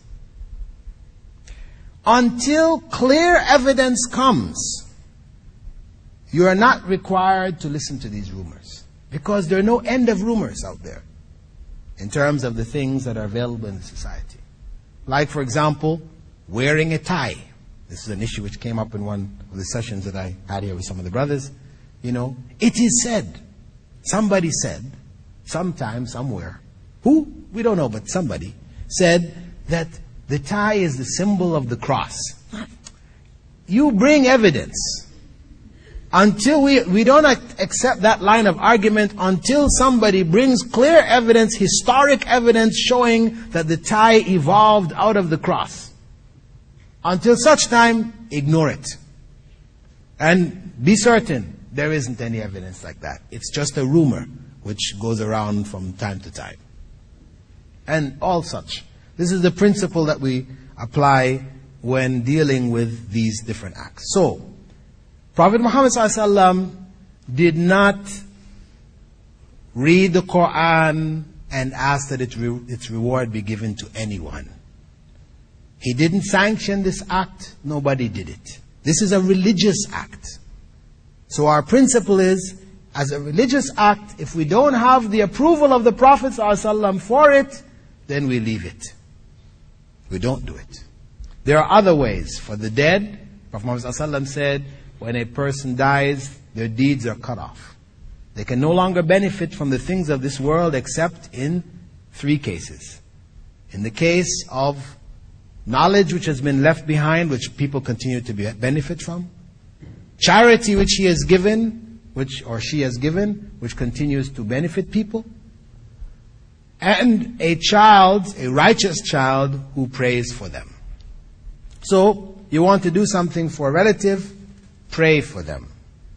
Until clear evidence comes, you are not required to listen to these rumors, because there are no end of rumors out there in terms of the things that are available in the society. Like, for example, wearing a tie. This is an issue which came up in one of the sessions that I had here with some of the brothers. You know, it is said, somebody said, sometime, somewhere, who? We don't know, but somebody said that the tie is the symbol of the cross. You bring evidence. Until we don't accept that line of argument until somebody brings clear evidence, historic evidence showing that the tie evolved out of the cross. Until such time, ignore it. And be certain there isn't any evidence like that. It's just a rumor which goes around from time to time. And all such. This is the principle that we apply when dealing with these different acts. So, Prophet Muhammad ﷺ did not read the Quran and ask that its reward be given to anyone. He didn't sanction this act. Nobody did it. This is a religious act. So our principle is, as a religious act, if we don't have the approval of the Prophet ﷺ for it, then we leave it. We don't do it. There are other ways. For the dead, Prophet Muhammad ﷺ said, when a person dies, their deeds are cut off. They can no longer benefit from the things of this world except in 3 cases. In the case of knowledge which has been left behind, which people continue to benefit from. Charity which he has given, or she has given, which continues to benefit people. And a child, a righteous child, who prays for them. So, you want to do something for a relative, pray for them.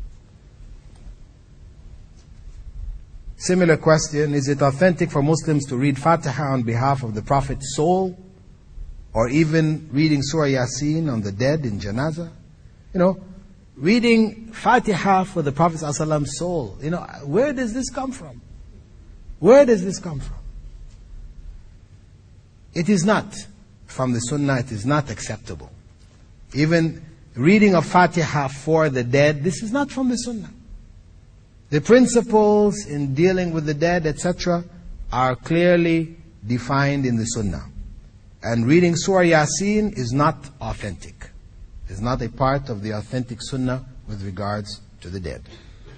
Similar question, is it authentic for Muslims to read Fatiha on behalf of the Prophet's soul? Or even reading Surah Yasin on the dead in Janazah? You know, reading Fatiha for the Prophet's soul. You know, where does this come from? Where does this come from? It is not from the Sunnah, it is not acceptable. Even reading of Fatiha for the dead, this is not from the Sunnah. The principles in dealing with the dead, etc., are clearly defined in the Sunnah. And reading Surah Yasin is not authentic. It's not a part of the authentic Sunnah with regards to the dead.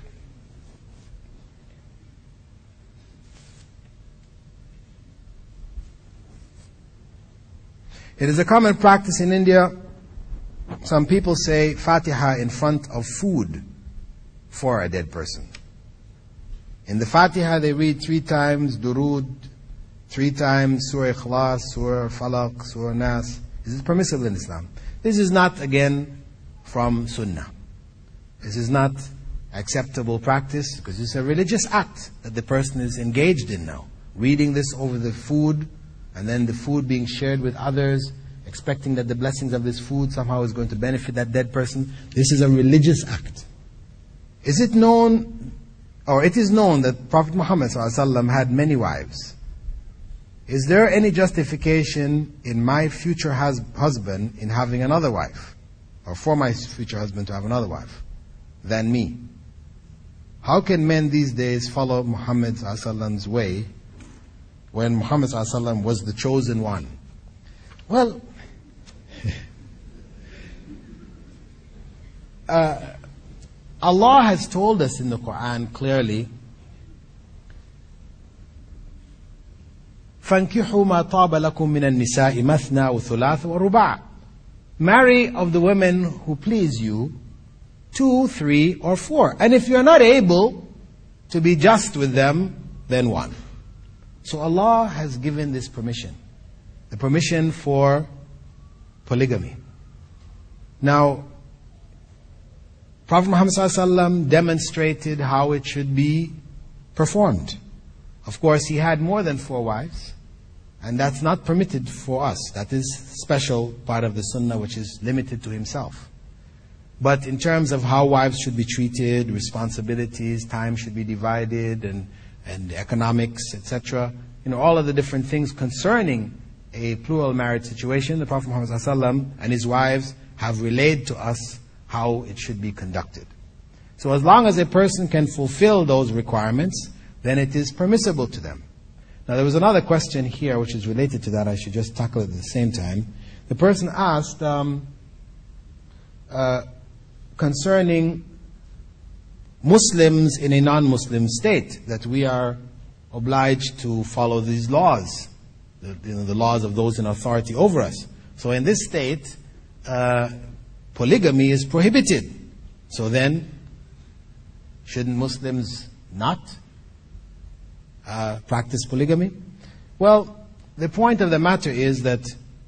It is a common practice in India. Some people say Fatiha in front of food for a dead person. In the Fatiha they read 3 times Durood, 3 times Surah Ikhlas, Surah Falaq, Surah Nas. This is permissible in Islam. This is not, again, from Sunnah. This is not acceptable practice because it's a religious act that the person is engaged in now. Reading this over the food and then the food being shared with others, expecting that the blessings of this food somehow is going to benefit that dead person. This is a religious act. Is it known, or it is known that Prophet Muhammad ﷺ had many wives. Is there any justification in my future husband in having another wife? Or for my future husband to have another wife than me? How can men these days follow Muhammad ﷺ's way when Muhammad ﷺ was the chosen one? Well, Allah has told us in the Quran clearly, فَانْكِحُوا مَا طَابَ لَكُم مِّنَ النِّسَاءِ مَثْنَى وَثُلَاثَ وَرُبَاعَ. Marry of the women who please you 2, 3, or 4. And if you're not able to be just with them, then 1. So Allah has given this permission. The permission for polygamy. Now, Prophet Muhammad ﷺ demonstrated how it should be performed. Of course, he had more than 4 wives. And that's not permitted for us. That is special part of the sunnah which is limited to himself. But in terms of how wives should be treated, responsibilities, time should be divided, and economics, etc., all of the different things concerning a plural marriage situation, the Prophet Muhammad ﷺ and his wives have relayed to us how it should be conducted. So as long as a person can fulfill those requirements, then it is permissible to them. Now there was another question here which is related to that. I should just tackle it at the same time. The person asked concerning Muslims in a non-Muslim state, that we are obliged to follow these laws, the laws of those in authority over us. So in this state, polygamy is prohibited. So then, shouldn't Muslims not practice polygamy? Well, the point of the matter is that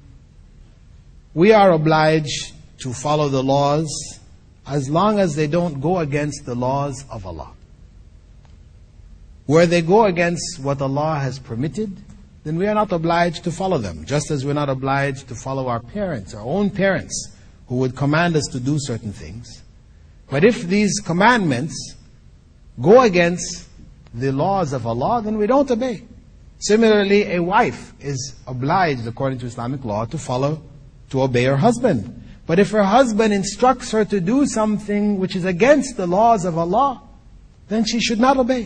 we are obliged to follow the laws as long as they don't go against the laws of Allah. Where they go against what Allah has permitted, then we are not obliged to follow them. Just as we're not obliged to follow our parents, our own parents, who would command us to do certain things. But if these commandments go against the laws of Allah, then we don't obey. Similarly, a wife is obliged, according to Islamic law, to obey her husband. But if her husband instructs her to do something which is against the laws of Allah, then she should not obey.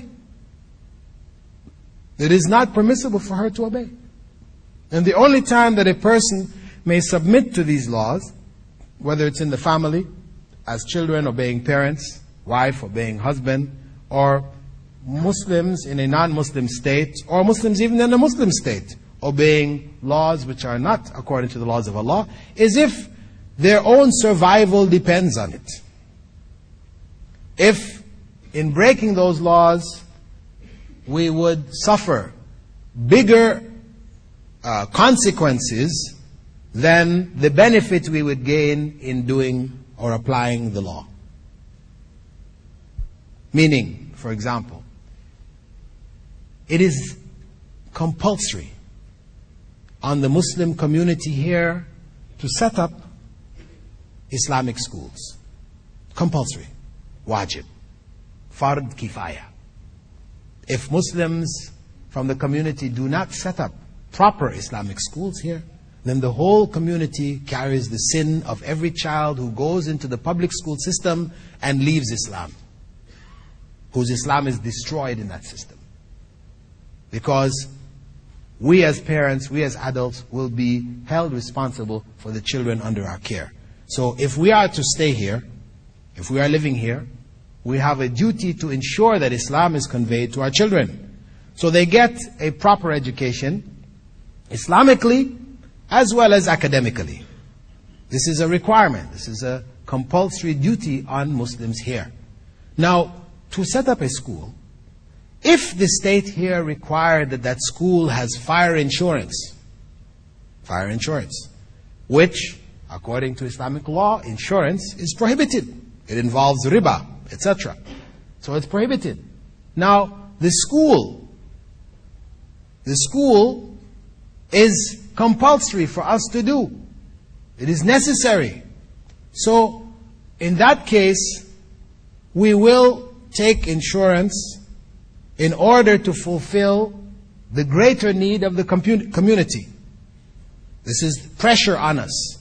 It is not permissible for her to obey. And the only time that a person may submit to these laws, whether it's in the family, as children obeying parents, wife obeying husband, or Muslims in a non-Muslim state, or Muslims even in a Muslim state, obeying laws which are not according to the laws of Allah, is if their own survival depends on it. If in breaking those laws, we would suffer bigger consequences than the benefit we would gain in doing or applying the law. Meaning, for example, it is compulsory on the Muslim community here to set up Islamic schools. Compulsory. Wajib. Fard kifaya. If Muslims from the community do not set up proper Islamic schools here, then the whole community carries the sin of every child who goes into the public school system and leaves Islam, whose Islam is destroyed in that system. Because we as parents, we as adults, will be held responsible for the children under our care. So if we are to stay here, if we are living here, we have a duty to ensure that Islam is conveyed to our children. So they get a proper education, Islamically as well as academically. This is a requirement. This is a compulsory duty on Muslims here. Now, to set up a school, if the state here required that that school has fire insurance, which, according to Islamic law, insurance is prohibited. It involves riba, etc. So it's prohibited. Now, the school is compulsory for us to do. It is necessary. So, in that case, we will take insurance in order to fulfill the greater need of the community. This is pressure on us.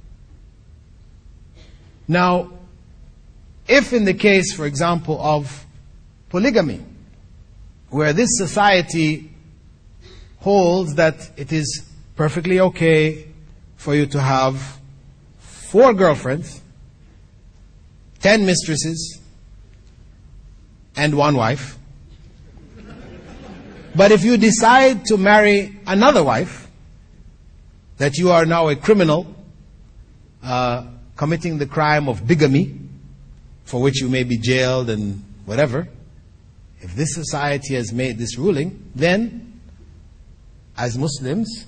Now, if in the case, for example, of polygamy, where this society holds that it is perfectly okay for you to have 4 girlfriends, 10 mistresses, and 1 wife. But if you decide to marry another wife, that you are now a criminal, committing the crime of bigamy, for which you may be jailed and whatever. If this society has made this ruling, then, as Muslims,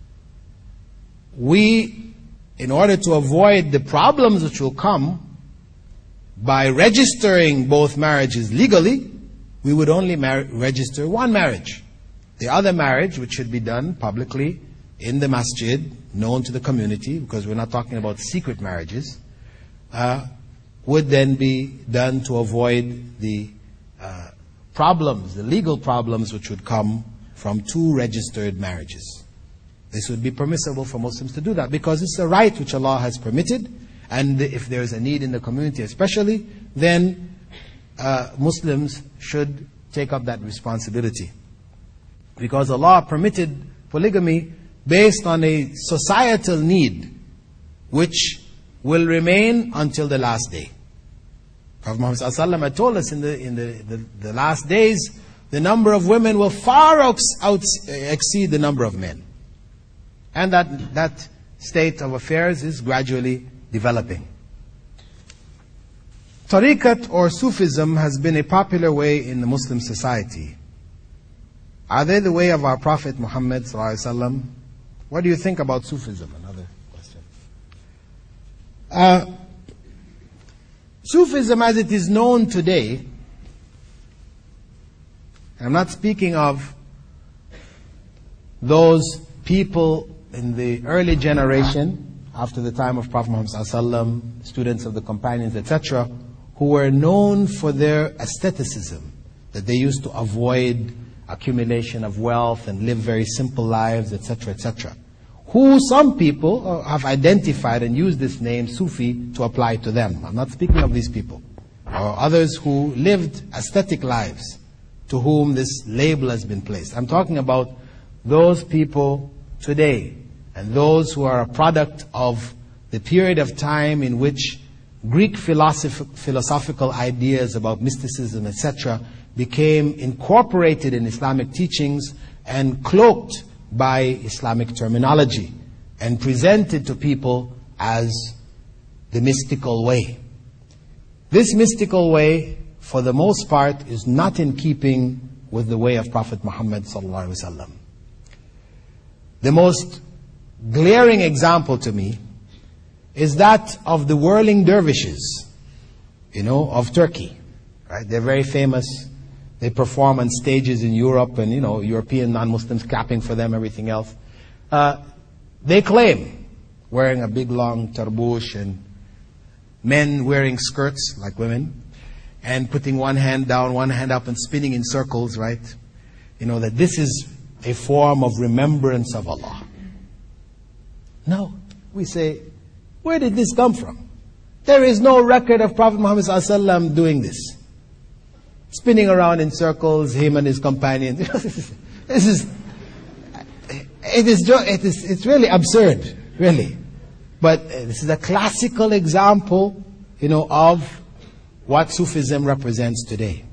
we, in order to avoid the problems which will come by registering both marriages legally, we would only register one marriage. The other marriage, which should be done publicly in the masjid, known to the community, because we're not talking about secret marriages, would then be done to avoid the problems, the legal problems which would come from two registered marriages. This would be permissible for Muslims to do that because it's a right which Allah has permitted, and if there is a need in the community especially, then Muslims should take up that responsibility. Because Allah permitted polygamy based on a societal need which will remain until the last day. Prophet Muhammad ﷺ had told us in the last days, the number of women will far exceed the number of men. And that state of affairs is gradually developing. Tariqat or Sufism has been a popular way in the Muslim society. Are they the way of our Prophet Muhammad ﷺ? What do you think about Sufism? Another question. Sufism as it is known today, I'm not speaking of those people in the early generation, after the time of Prophet Muhammad ﷺ, students of the companions, etc., who were known for their aestheticism, that they used to avoid accumulation of wealth and live very simple lives, etc., etc., who some people have identified and used this name Sufi to apply to them. I'm not speaking of these people. Or others who lived aesthetic lives to whom this label has been placed. I'm talking about those people today and those who are a product of the period of time in which Greek philosophical ideas about mysticism, etc., became incorporated in Islamic teachings and cloaked by Islamic terminology and presented to people as the mystical way. This mystical way, for the most part, is not in keeping with the way of Prophet Muhammad ﷺ. The most glaring example to me is that of the whirling dervishes, of Turkey. Right? They're very famous. They perform on stages in Europe and, European non-Muslims clapping for them, everything else. They claim wearing a big long tarbush and men wearing skirts like women and putting one hand down, one hand up and spinning in circles, right? That this is a form of remembrance of Allah. No. We say, where did this come from? There is no record of Prophet Muhammad ﷺ doing this. Spinning around in circles, him and his companions. It's really absurd, really. But this is a classical example, of what Sufism represents today.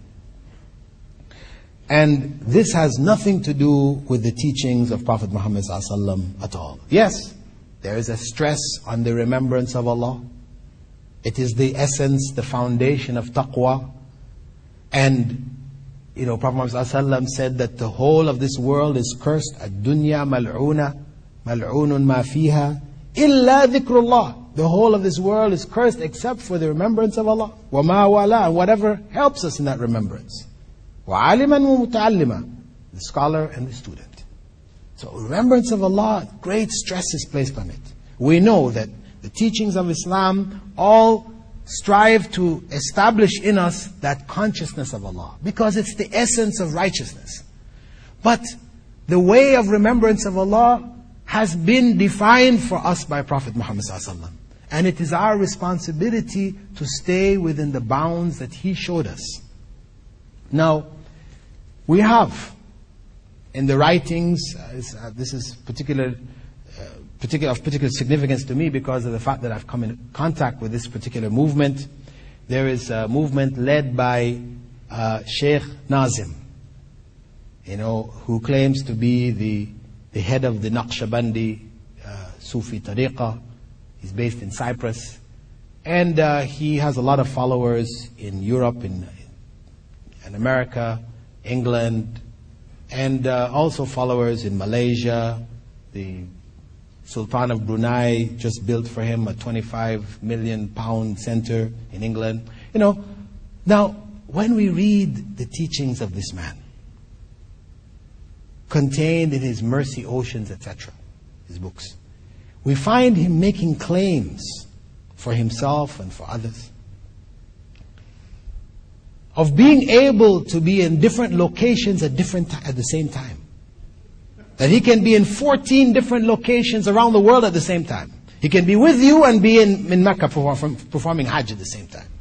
And this has nothing to do with the teachings of Prophet Muhammad ﷺ at all. Yes, there is a stress on the remembrance of Allah. It is the essence, the foundation of taqwa. And, Prophet Muhammad ﷺ said that the whole of this world is cursed. Ad-dunya mal'una, mal'unun ma fiha, illa dhikrullah. The whole of this world is cursed except for the remembrance of Allah. Wa ma wala, and whatever helps us in that remembrance. Wa aliman wa muta'allima, the scholar and the student. So remembrance of Allah, great stress is placed on it. We know that the teachings of Islam all strive to establish in us that consciousness of Allah, because it's the essence of righteousness. But the way of remembrance of Allah has been defined for us by Prophet Muhammad ﷺ. And it is our responsibility to stay within the bounds that he showed us. Now, we have in the writings, this is of particular significance to me because of the fact that I've come in contact with this particular movement. There is a movement led by Sheikh Nazim, who claims to be the head of the Naqshbandi Sufi Tariqa. He's based in Cyprus. And he has a lot of followers in Europe, in America, England, and also followers in Malaysia. The Sultan of Brunei just built for him a £25 million center in England. Now, when we read the teachings of this man, contained in his Mercy Oceans, etc., his books, we find him making claims for himself and for others of being able to be in different locations at the same time. That he can be in 14 different locations around the world at the same time. He can be with you and be in Mecca performing Hajj at the same time.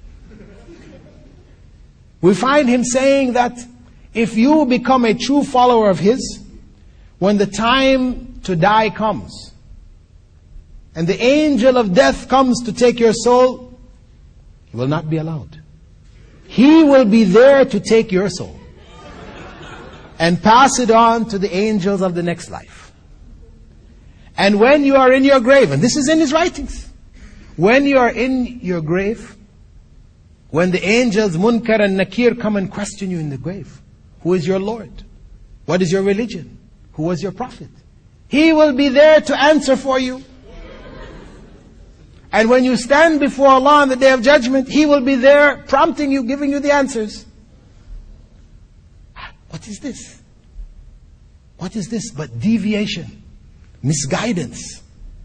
We find him saying that if you become a true follower of his, when the time to die comes, and the angel of death comes to take your soul, you will not be allowed. He will be there to take your soul and pass it on to the angels of the next life. And when you are in your grave, and this is in his writings, when you are in your grave, when the angels Munkar and Nakir come and question you in the grave, who is your Lord? What is your religion? Who was your prophet? He will be there to answer for you. And when you stand before Allah on the Day of Judgment, He will be there prompting you, giving you the answers. What is this? What is this but deviation, misguidance?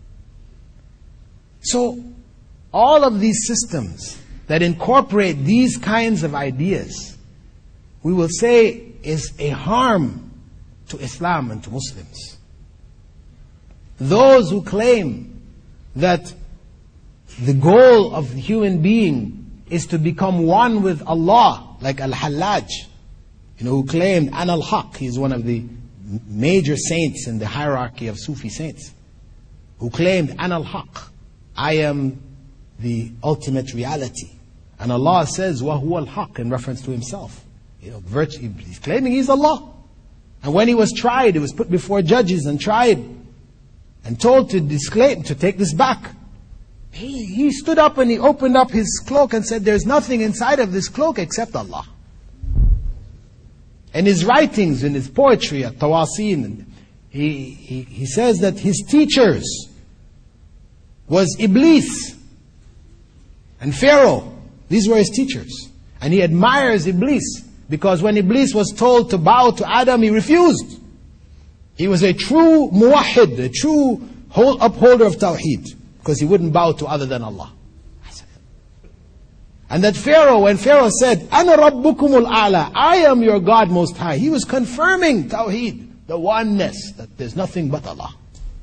So, all of these systems that incorporate these kinds of ideas, we will say is a harm to Islam and to Muslims. Those who claim that the goal of the human being is to become one with Allah, like Al-Hallaj, who claimed Ana al-Haq. He is one of the major saints in the hierarchy of Sufi saints, who claimed Ana al-Haq, I am the ultimate reality. And Allah says, Wa huwa al-Haq, in reference to Himself. He's claiming He's Allah. And when He was tried, He was put before judges and tried and told to disclaim, to take this back. He stood up and he opened up his cloak and said, there's nothing inside of this cloak except Allah. In his writings, in his poetry, at Tawasin, he says that his teachers was Iblis and Pharaoh. These were his teachers. And he admires Iblis because when Iblis was told to bow to Adam, he refused. He was a true muwahhid, a true upholder of Tawheed, because he wouldn't bow to other than Allah. And that Pharaoh, when Pharaoh said, Ana Rabbukumul A'la, I am your God Most High, he was confirming Tawheed, the oneness, that there's nothing but Allah.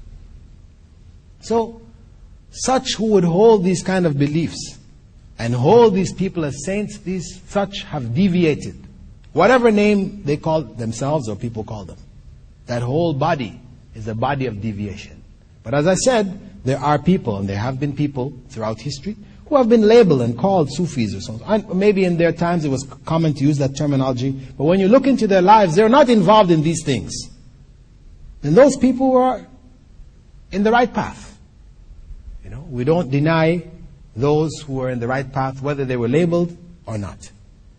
So, such who would hold these kind of beliefs and hold these people as saints, such have deviated. Whatever name they call themselves or people call them. That whole body is a body of deviation. But as I said, there are people, and there have been people throughout history, who have been labeled and called Sufis or something. And maybe in their times it was common to use that terminology. But when you look into their lives, they're not involved in these things. And those people are in the right path. We don't deny those who are in the right path, whether they were labeled or not.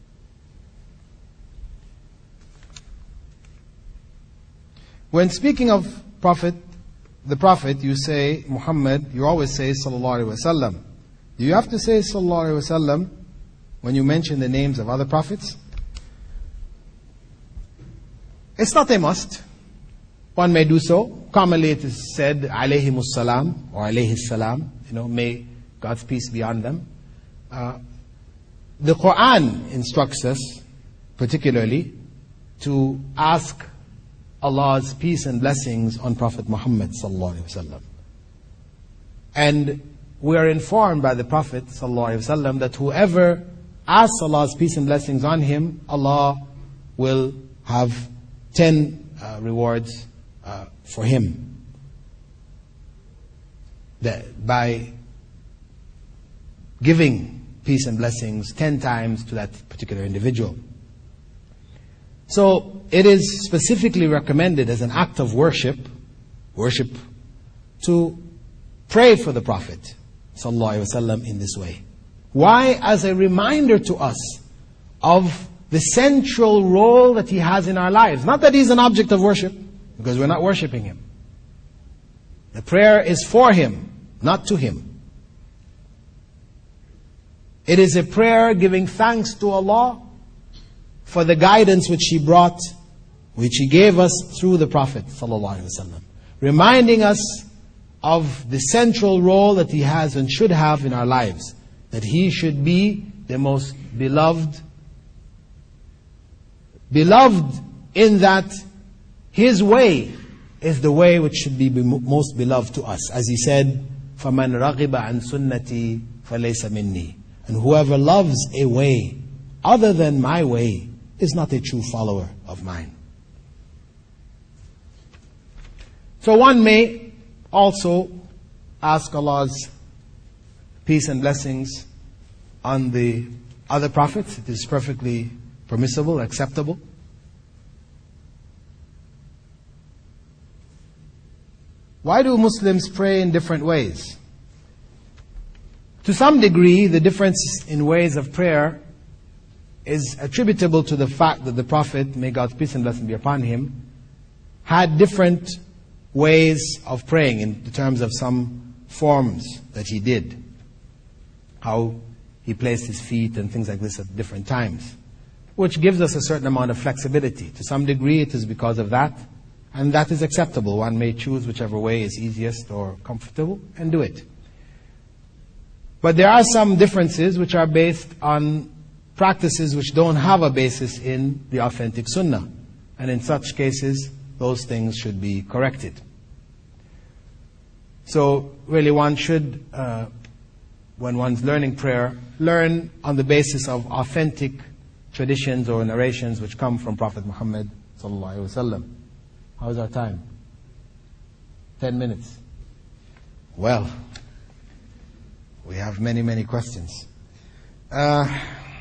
When speaking of the Prophet, you say Muhammad, you always say Sallallahu Alaihi Wasallam. Do you have to say Sallallahu Alaihi Wasallam when you mention the names of other prophets? It's not a must. One may do so. Commonly it is said Alayhimus Salam or Alayhis Salam. May God's peace be on them. The Quran instructs us particularly to ask Allah's peace and blessings on Prophet Muhammad sallallahu alaihi wasallam. And we are informed by the Prophet sallallahu alaihi wasallam that whoever asks Allah's peace and blessings on him, Allah will have 10 rewards for him. By giving peace and blessings 10 times to that particular individual. So, it is specifically recommended as an act of worship, to pray for the Prophet sallallahu alaihi wasallam in this way. Why? As a reminder to us of the central role that he has in our lives. Not that he's an object of worship, because we're not worshiping him. The prayer is for him, not to him. It is a prayer giving thanks to Allah for the guidance which He brought which He gave us through the Prophet ﷺ, reminding us of the central role that He has and should have in our lives, that He should be the most beloved in that His way is the way which should be most beloved to us. As He said, فَمَنْ رَغِبَ عَنْ سُنَّتِي فَلَيْسَ مِنِّي. And whoever loves a way other than my way is not a true follower of mine. So one may also ask Allah's peace and blessings on the other prophets. It is perfectly permissible, acceptable. Why do Muslims pray in different ways? To some degree, the difference in ways of prayer is attributable to the fact that the Prophet, may God's peace and blessing be upon him, had different ways of praying in terms of some forms that he did. How he placed his feet and things like this at different times, which gives us a certain amount of flexibility. To some degree, it is because of that, and that is acceptable. One may choose whichever way is easiest or comfortable and do it. But there are some differences which are based on practices which don't have a basis in the authentic sunnah. And in such cases, those things should be corrected. So really one should, when one's learning prayer, learn on the basis of authentic traditions or narrations which come from Prophet Muhammad sallallahu alaihi wasallam. How's our time? 10 minutes. Well, we have many, many questions. I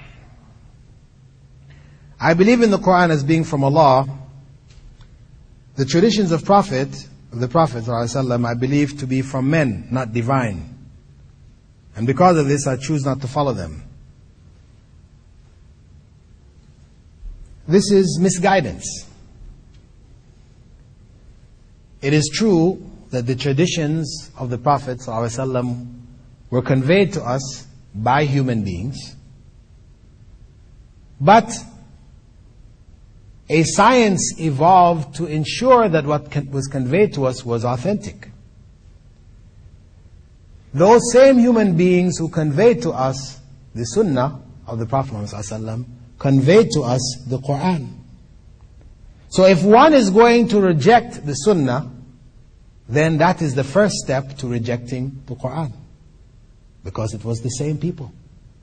believe in the Quran as being from Allah. The traditions of the Prophet ﷺ, I believe to be from men, not divine. And because of this, I choose not to follow them. This is misguidance. It is true that the traditions of the Prophet ﷺ were conveyed to us by human beings, but a science evolved to ensure that what was conveyed to us was authentic. Those same human beings who conveyed to us the Sunnah of the Prophet ﷺ conveyed to us the Quran. So if one is going to reject the Sunnah, then that is the first step to rejecting the Quran, because it was the same people.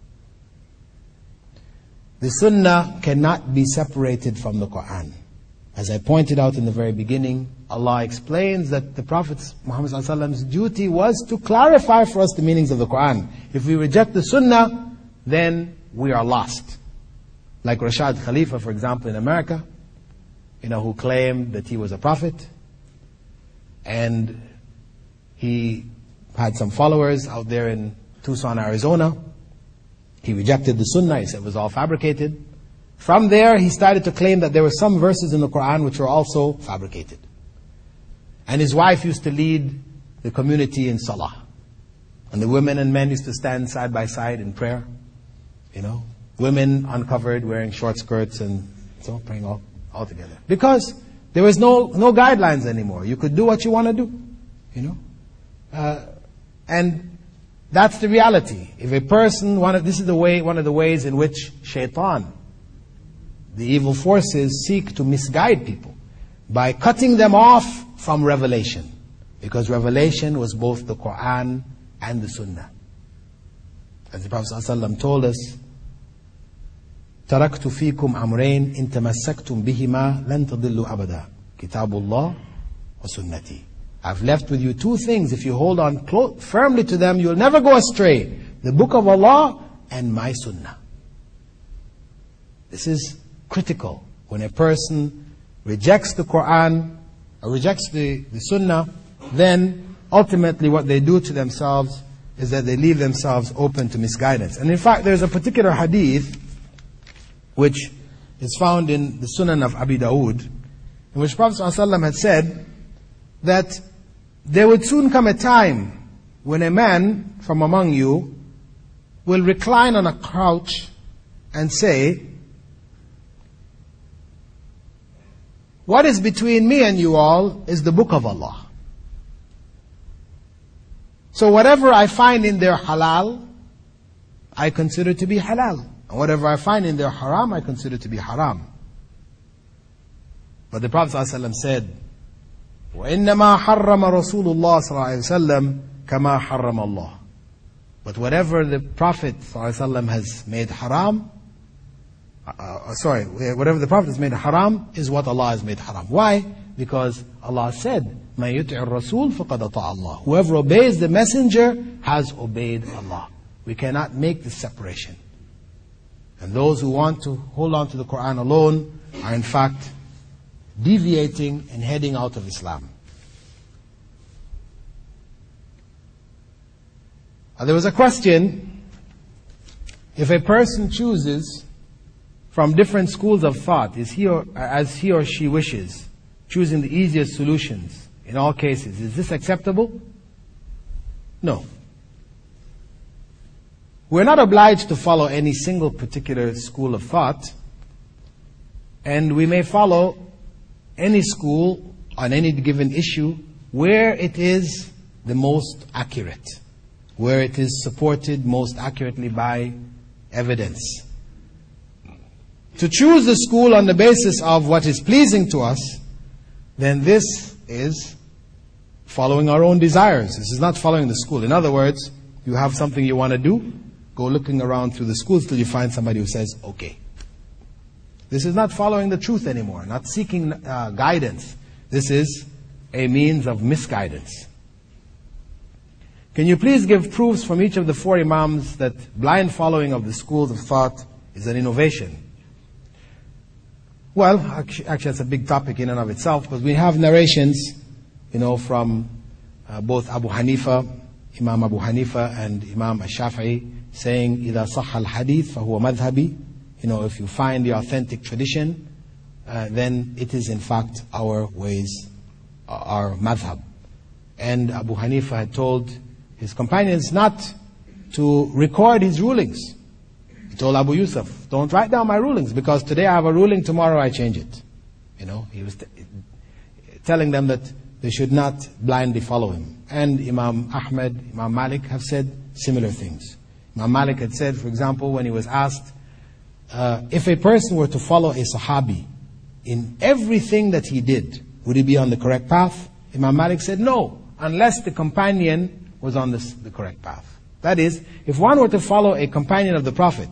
The Sunnah cannot be separated from the Quran. As I pointed out in the very beginning, Allah explains that the Prophet Muhammad ﷺ's duty was to clarify for us the meanings of the Quran. If we reject the Sunnah, then we are lost. Like Rashad Khalifa, for example, in America, who claimed that he was a prophet, and he had some followers out there in Tucson, Arizona. He rejected the Sunnah. He said it was all fabricated. From there, he started to claim that there were some verses in the Quran which were also fabricated. And his wife used to lead the community in salah. And the women and men used to stand side by side in prayer. Women uncovered, wearing short skirts, and so praying all together. Because there was no guidelines anymore. You could do what you want to do. And that's the reality. If a person, one of the ways in which shaitan, the evil forces, seek to misguide people, by cutting them off from revelation. Because revelation was both the Quran and the Sunnah. As the Prophet ﷺ told us, تَرَكْتُ فِيكُمْ أَمْرَيْنِ إِن تَمَسَّكْتُمْ بِهِمَا لَن تَضِلُّوا أَبَدًا كِتَابُ اللَّهِ وَسُنَّتِي. I've left with you two things. If you hold on firmly to them, you'll never go astray. The Book of Allah and my Sunnah. This is critical. When a person rejects the Quran or rejects the Sunnah, then ultimately what they do to themselves is that they leave themselves open to misguidance. And in fact, there's a particular hadith which is found in the Sunan of Abi Dawood, in which Prophet ﷺ had said that there would soon come a time when a man from among you will recline on a couch and say, what is between me and you all is the book of Allah. So whatever I find in their halal, I consider to be halal. And whatever I find in their haram, I consider to be haram. But the Prophet ﷺ said, وَإِنَّمَا حَرَّمَ رَسُولُ اللَّهِ صلى الله عليه وسلم كَمَا حَرَّمَ اللَّهِ. But whatever the Prophet ﷺ has made haram, whatever the Prophet has made haram is what Allah has made haram. Why? Because Allah said, مَن يُطِعِ الرَّسُولِ فَقَدْ أَطَاعَ اللَّهِ. Whoever obeys the messenger has obeyed Allah. We cannot make this separation. And those who want to hold on to the Quran alone are in fact deviating and heading out of Islam. There was a question, if a person chooses from different schools of thought, as he or she wishes, choosing the easiest solutions in all cases, is this acceptable? No. We're not obliged to follow any single particular school of thought, and we may follow any school on any given issue where it is the most accurate, where it is supported most accurately by evidence. To choose the school on the basis of what is pleasing to us, then this is following our own desires. This is not following the school. In other words, you have something you want to do, go looking around through the schools till you find somebody who says, okay. This is not following the truth anymore, not seeking guidance. This is a means of misguidance. Can you please give proofs from each of the 4 Imams that blind following of the schools of thought is an innovation? Well, actually that's a big topic in and of itself, because we have narrations, from both Abu Hanifa, Imam Abu Hanifa and Imam Ash-Shafi'i saying, إِذَا صَحَّ الْحَدِيث فَهُوَ مَذْهَبِي. If you find the authentic tradition, then it is in fact our ways, our madhab. And Abu Hanifa had told his companions not to record his rulings. He told Abu Yusuf, don't write down my rulings, because today I have a ruling, tomorrow I change it. He was telling them that they should not blindly follow him. And Imam Ahmad, Imam Malik have said similar things. Imam Malik had said, for example, when he was asked, if a person were to follow a Sahabi in everything that he did, would he be on the correct path? Imam Malik said, no, unless the companion was on the correct path. That is, if one were to follow a companion of the Prophet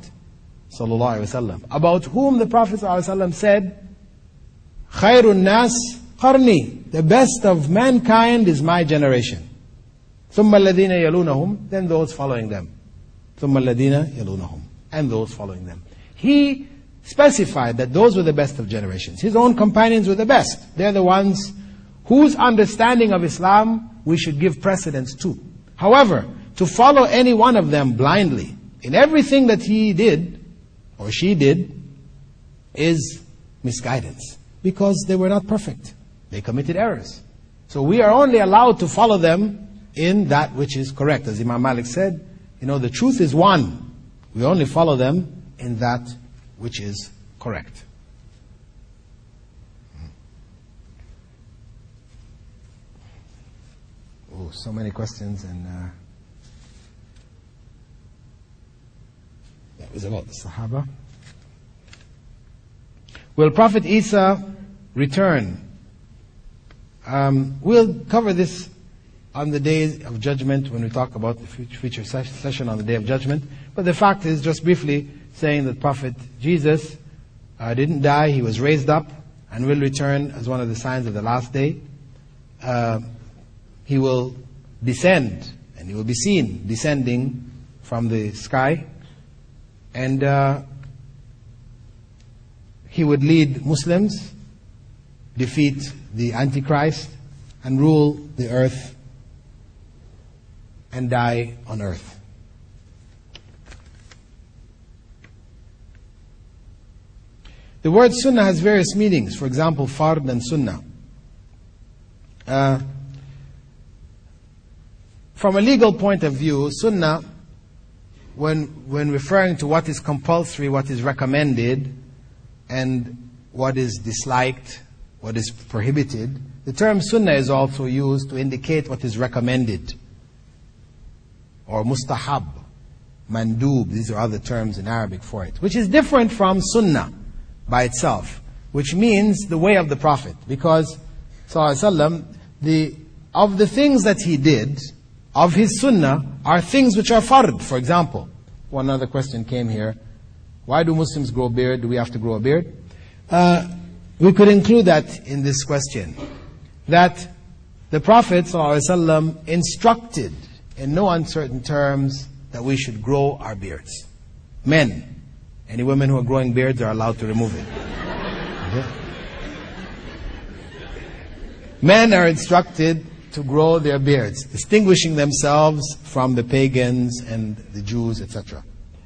ﷺ, about whom the Prophet ﷺ said, خَيْرُ النَّاسِ قَرْنِي, the best of mankind is my generation. ثُمَّ الَّذِينَ يَلُونَهُمْ, then those following them. ثُمَّ الَّذِينَ يَلُونَهُمْ, and those following them. He specified that those were the best of generations. His own companions were the best. They're the ones whose understanding of Islam we should give precedence to. However, to follow any one of them blindly in everything that he did or she did is misguidance, because they were not perfect. They committed errors. So we are only allowed to follow them in that which is correct. As Imam Malik said, the truth is one. We only follow them in that which is correct. Oh, so many questions, and that was about the Sahaba. Will Prophet Isa return? We'll cover this on the day of judgment when we talk about the future session on the day of judgment. But the fact is, just briefly, saying that Prophet Jesus didn't die, he was raised up and will return as one of the signs of the last day. He will descend, and he will be seen descending from the sky, and he would lead Muslims, defeat the Antichrist, and rule the earth and die on earth. The word sunnah has various meanings. For example, fard and sunnah. From a legal point of view, sunnah, when referring to what is compulsory, what is recommended, and what is disliked, what is prohibited, the term sunnah is also used to indicate what is recommended, or mustahab, mandub. These are other terms in Arabic for it, which is different from sunnah by itself, which means the way of the Prophet. Because sallallahu alaihi wasallam, of the things that he did, of his sunnah, are things which are fard. For example, one other question came here. Why do Muslims grow a beard? Do we have to grow a beard? We could include that in this question. That the Prophet ﷺ instructed in no uncertain terms that we should grow our beards. Men, any women who are growing beards are allowed to remove it. Okay? Men are instructed to grow their beards, distinguishing themselves from the pagans and the Jews, etc.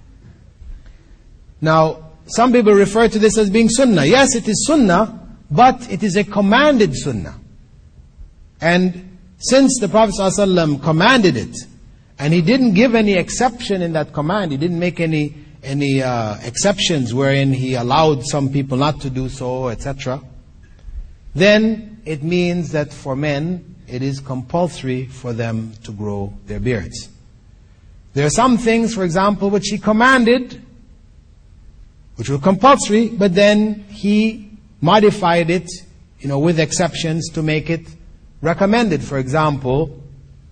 Now, some people refer to this as being sunnah. Yes, it is sunnah, but it is a commanded sunnah. And since the Prophet ﷺ commanded it, and he didn't give any exception in that command, he didn't make any exceptions wherein he allowed some people not to do so, etc., then it means that for men, it is compulsory for them to grow their beards. There are some things, for example, which he commanded, which were compulsory, but then he modified it, with exceptions to make it recommended. For example,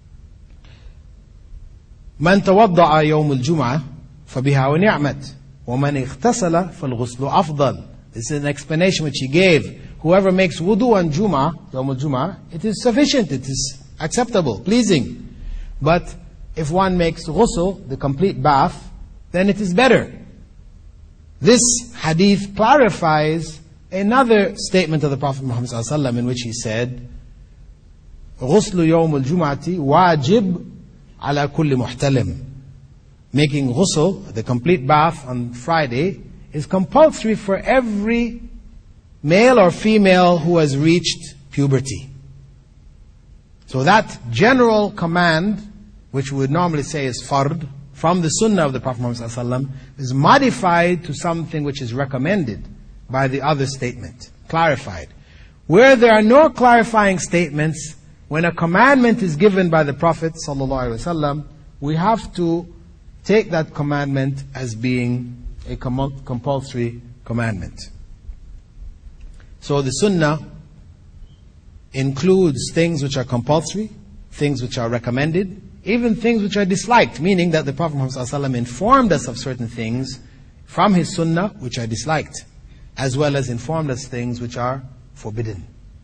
من توضأ يوم الجمعة فبها ونعمت ومن اغتسل فالغسل أفضل. This is an explanation which he gave. Whoever makes wudu on Jum'ah, Yawm al-Jum'ah, it is sufficient, it is acceptable, pleasing. But if one makes ghusl, the complete bath, then it is better. This hadith clarifies another statement of the Prophet Muhammad ﷺ in which he said, غسل يوم الجمعة واجب على كل محتلم. Making ghusl, the complete bath on Friday, is compulsory for every male or female who has reached puberty. So that general command, which we would normally say is fard, from the sunnah of the Prophet Muhammad ﷺ, is modified to something which is recommended by the other statement, clarified. Where there are no clarifying statements, when a commandment is given by the Prophet ﷺ, we have to take that commandment as being a compulsory commandment. So the sunnah includes things which are compulsory, things which are recommended, even things which are disliked, meaning that the Prophet Muhammad ﷺ informed us of certain things from his sunnah which are disliked, as well as informed us things which are forbidden.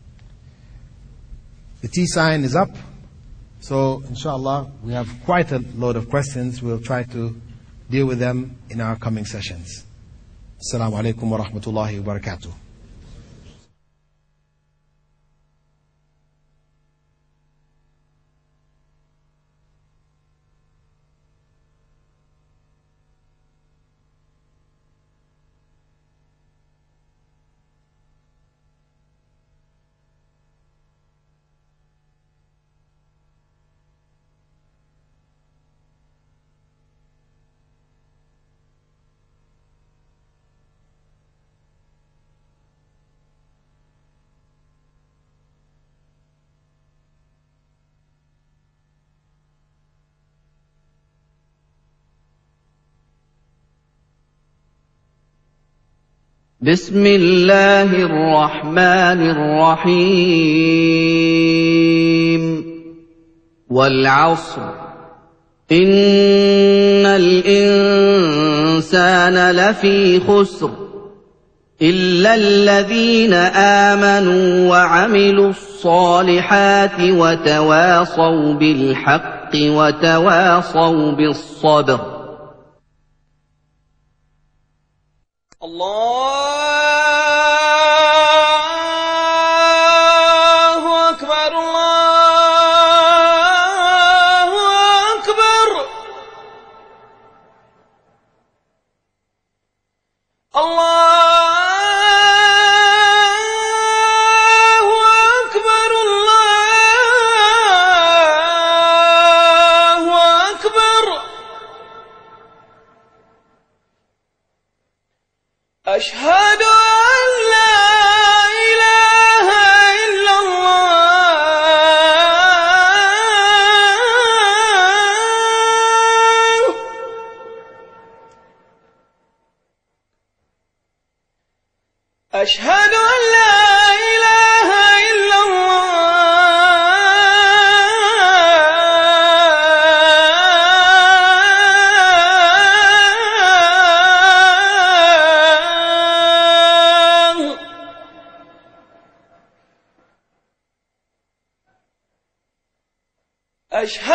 The T sign is up, so inshallah we have quite a load of questions. We'll try to deal with them in our coming sessions. Assalamu alaikum wa rahmatullahi wa barakatuh. بسم الله الرحمن الرحيم والعصر إن الإنسان لفي خسر إلا الذين آمنوا وعملوا الصالحات وتواصوا بالحق وتواصوا بالصبر. الله أكبر الله أكبر الله أكبر الله أكبر أشهد أن لا إله أشهد أن لا إله إلا الله أشهد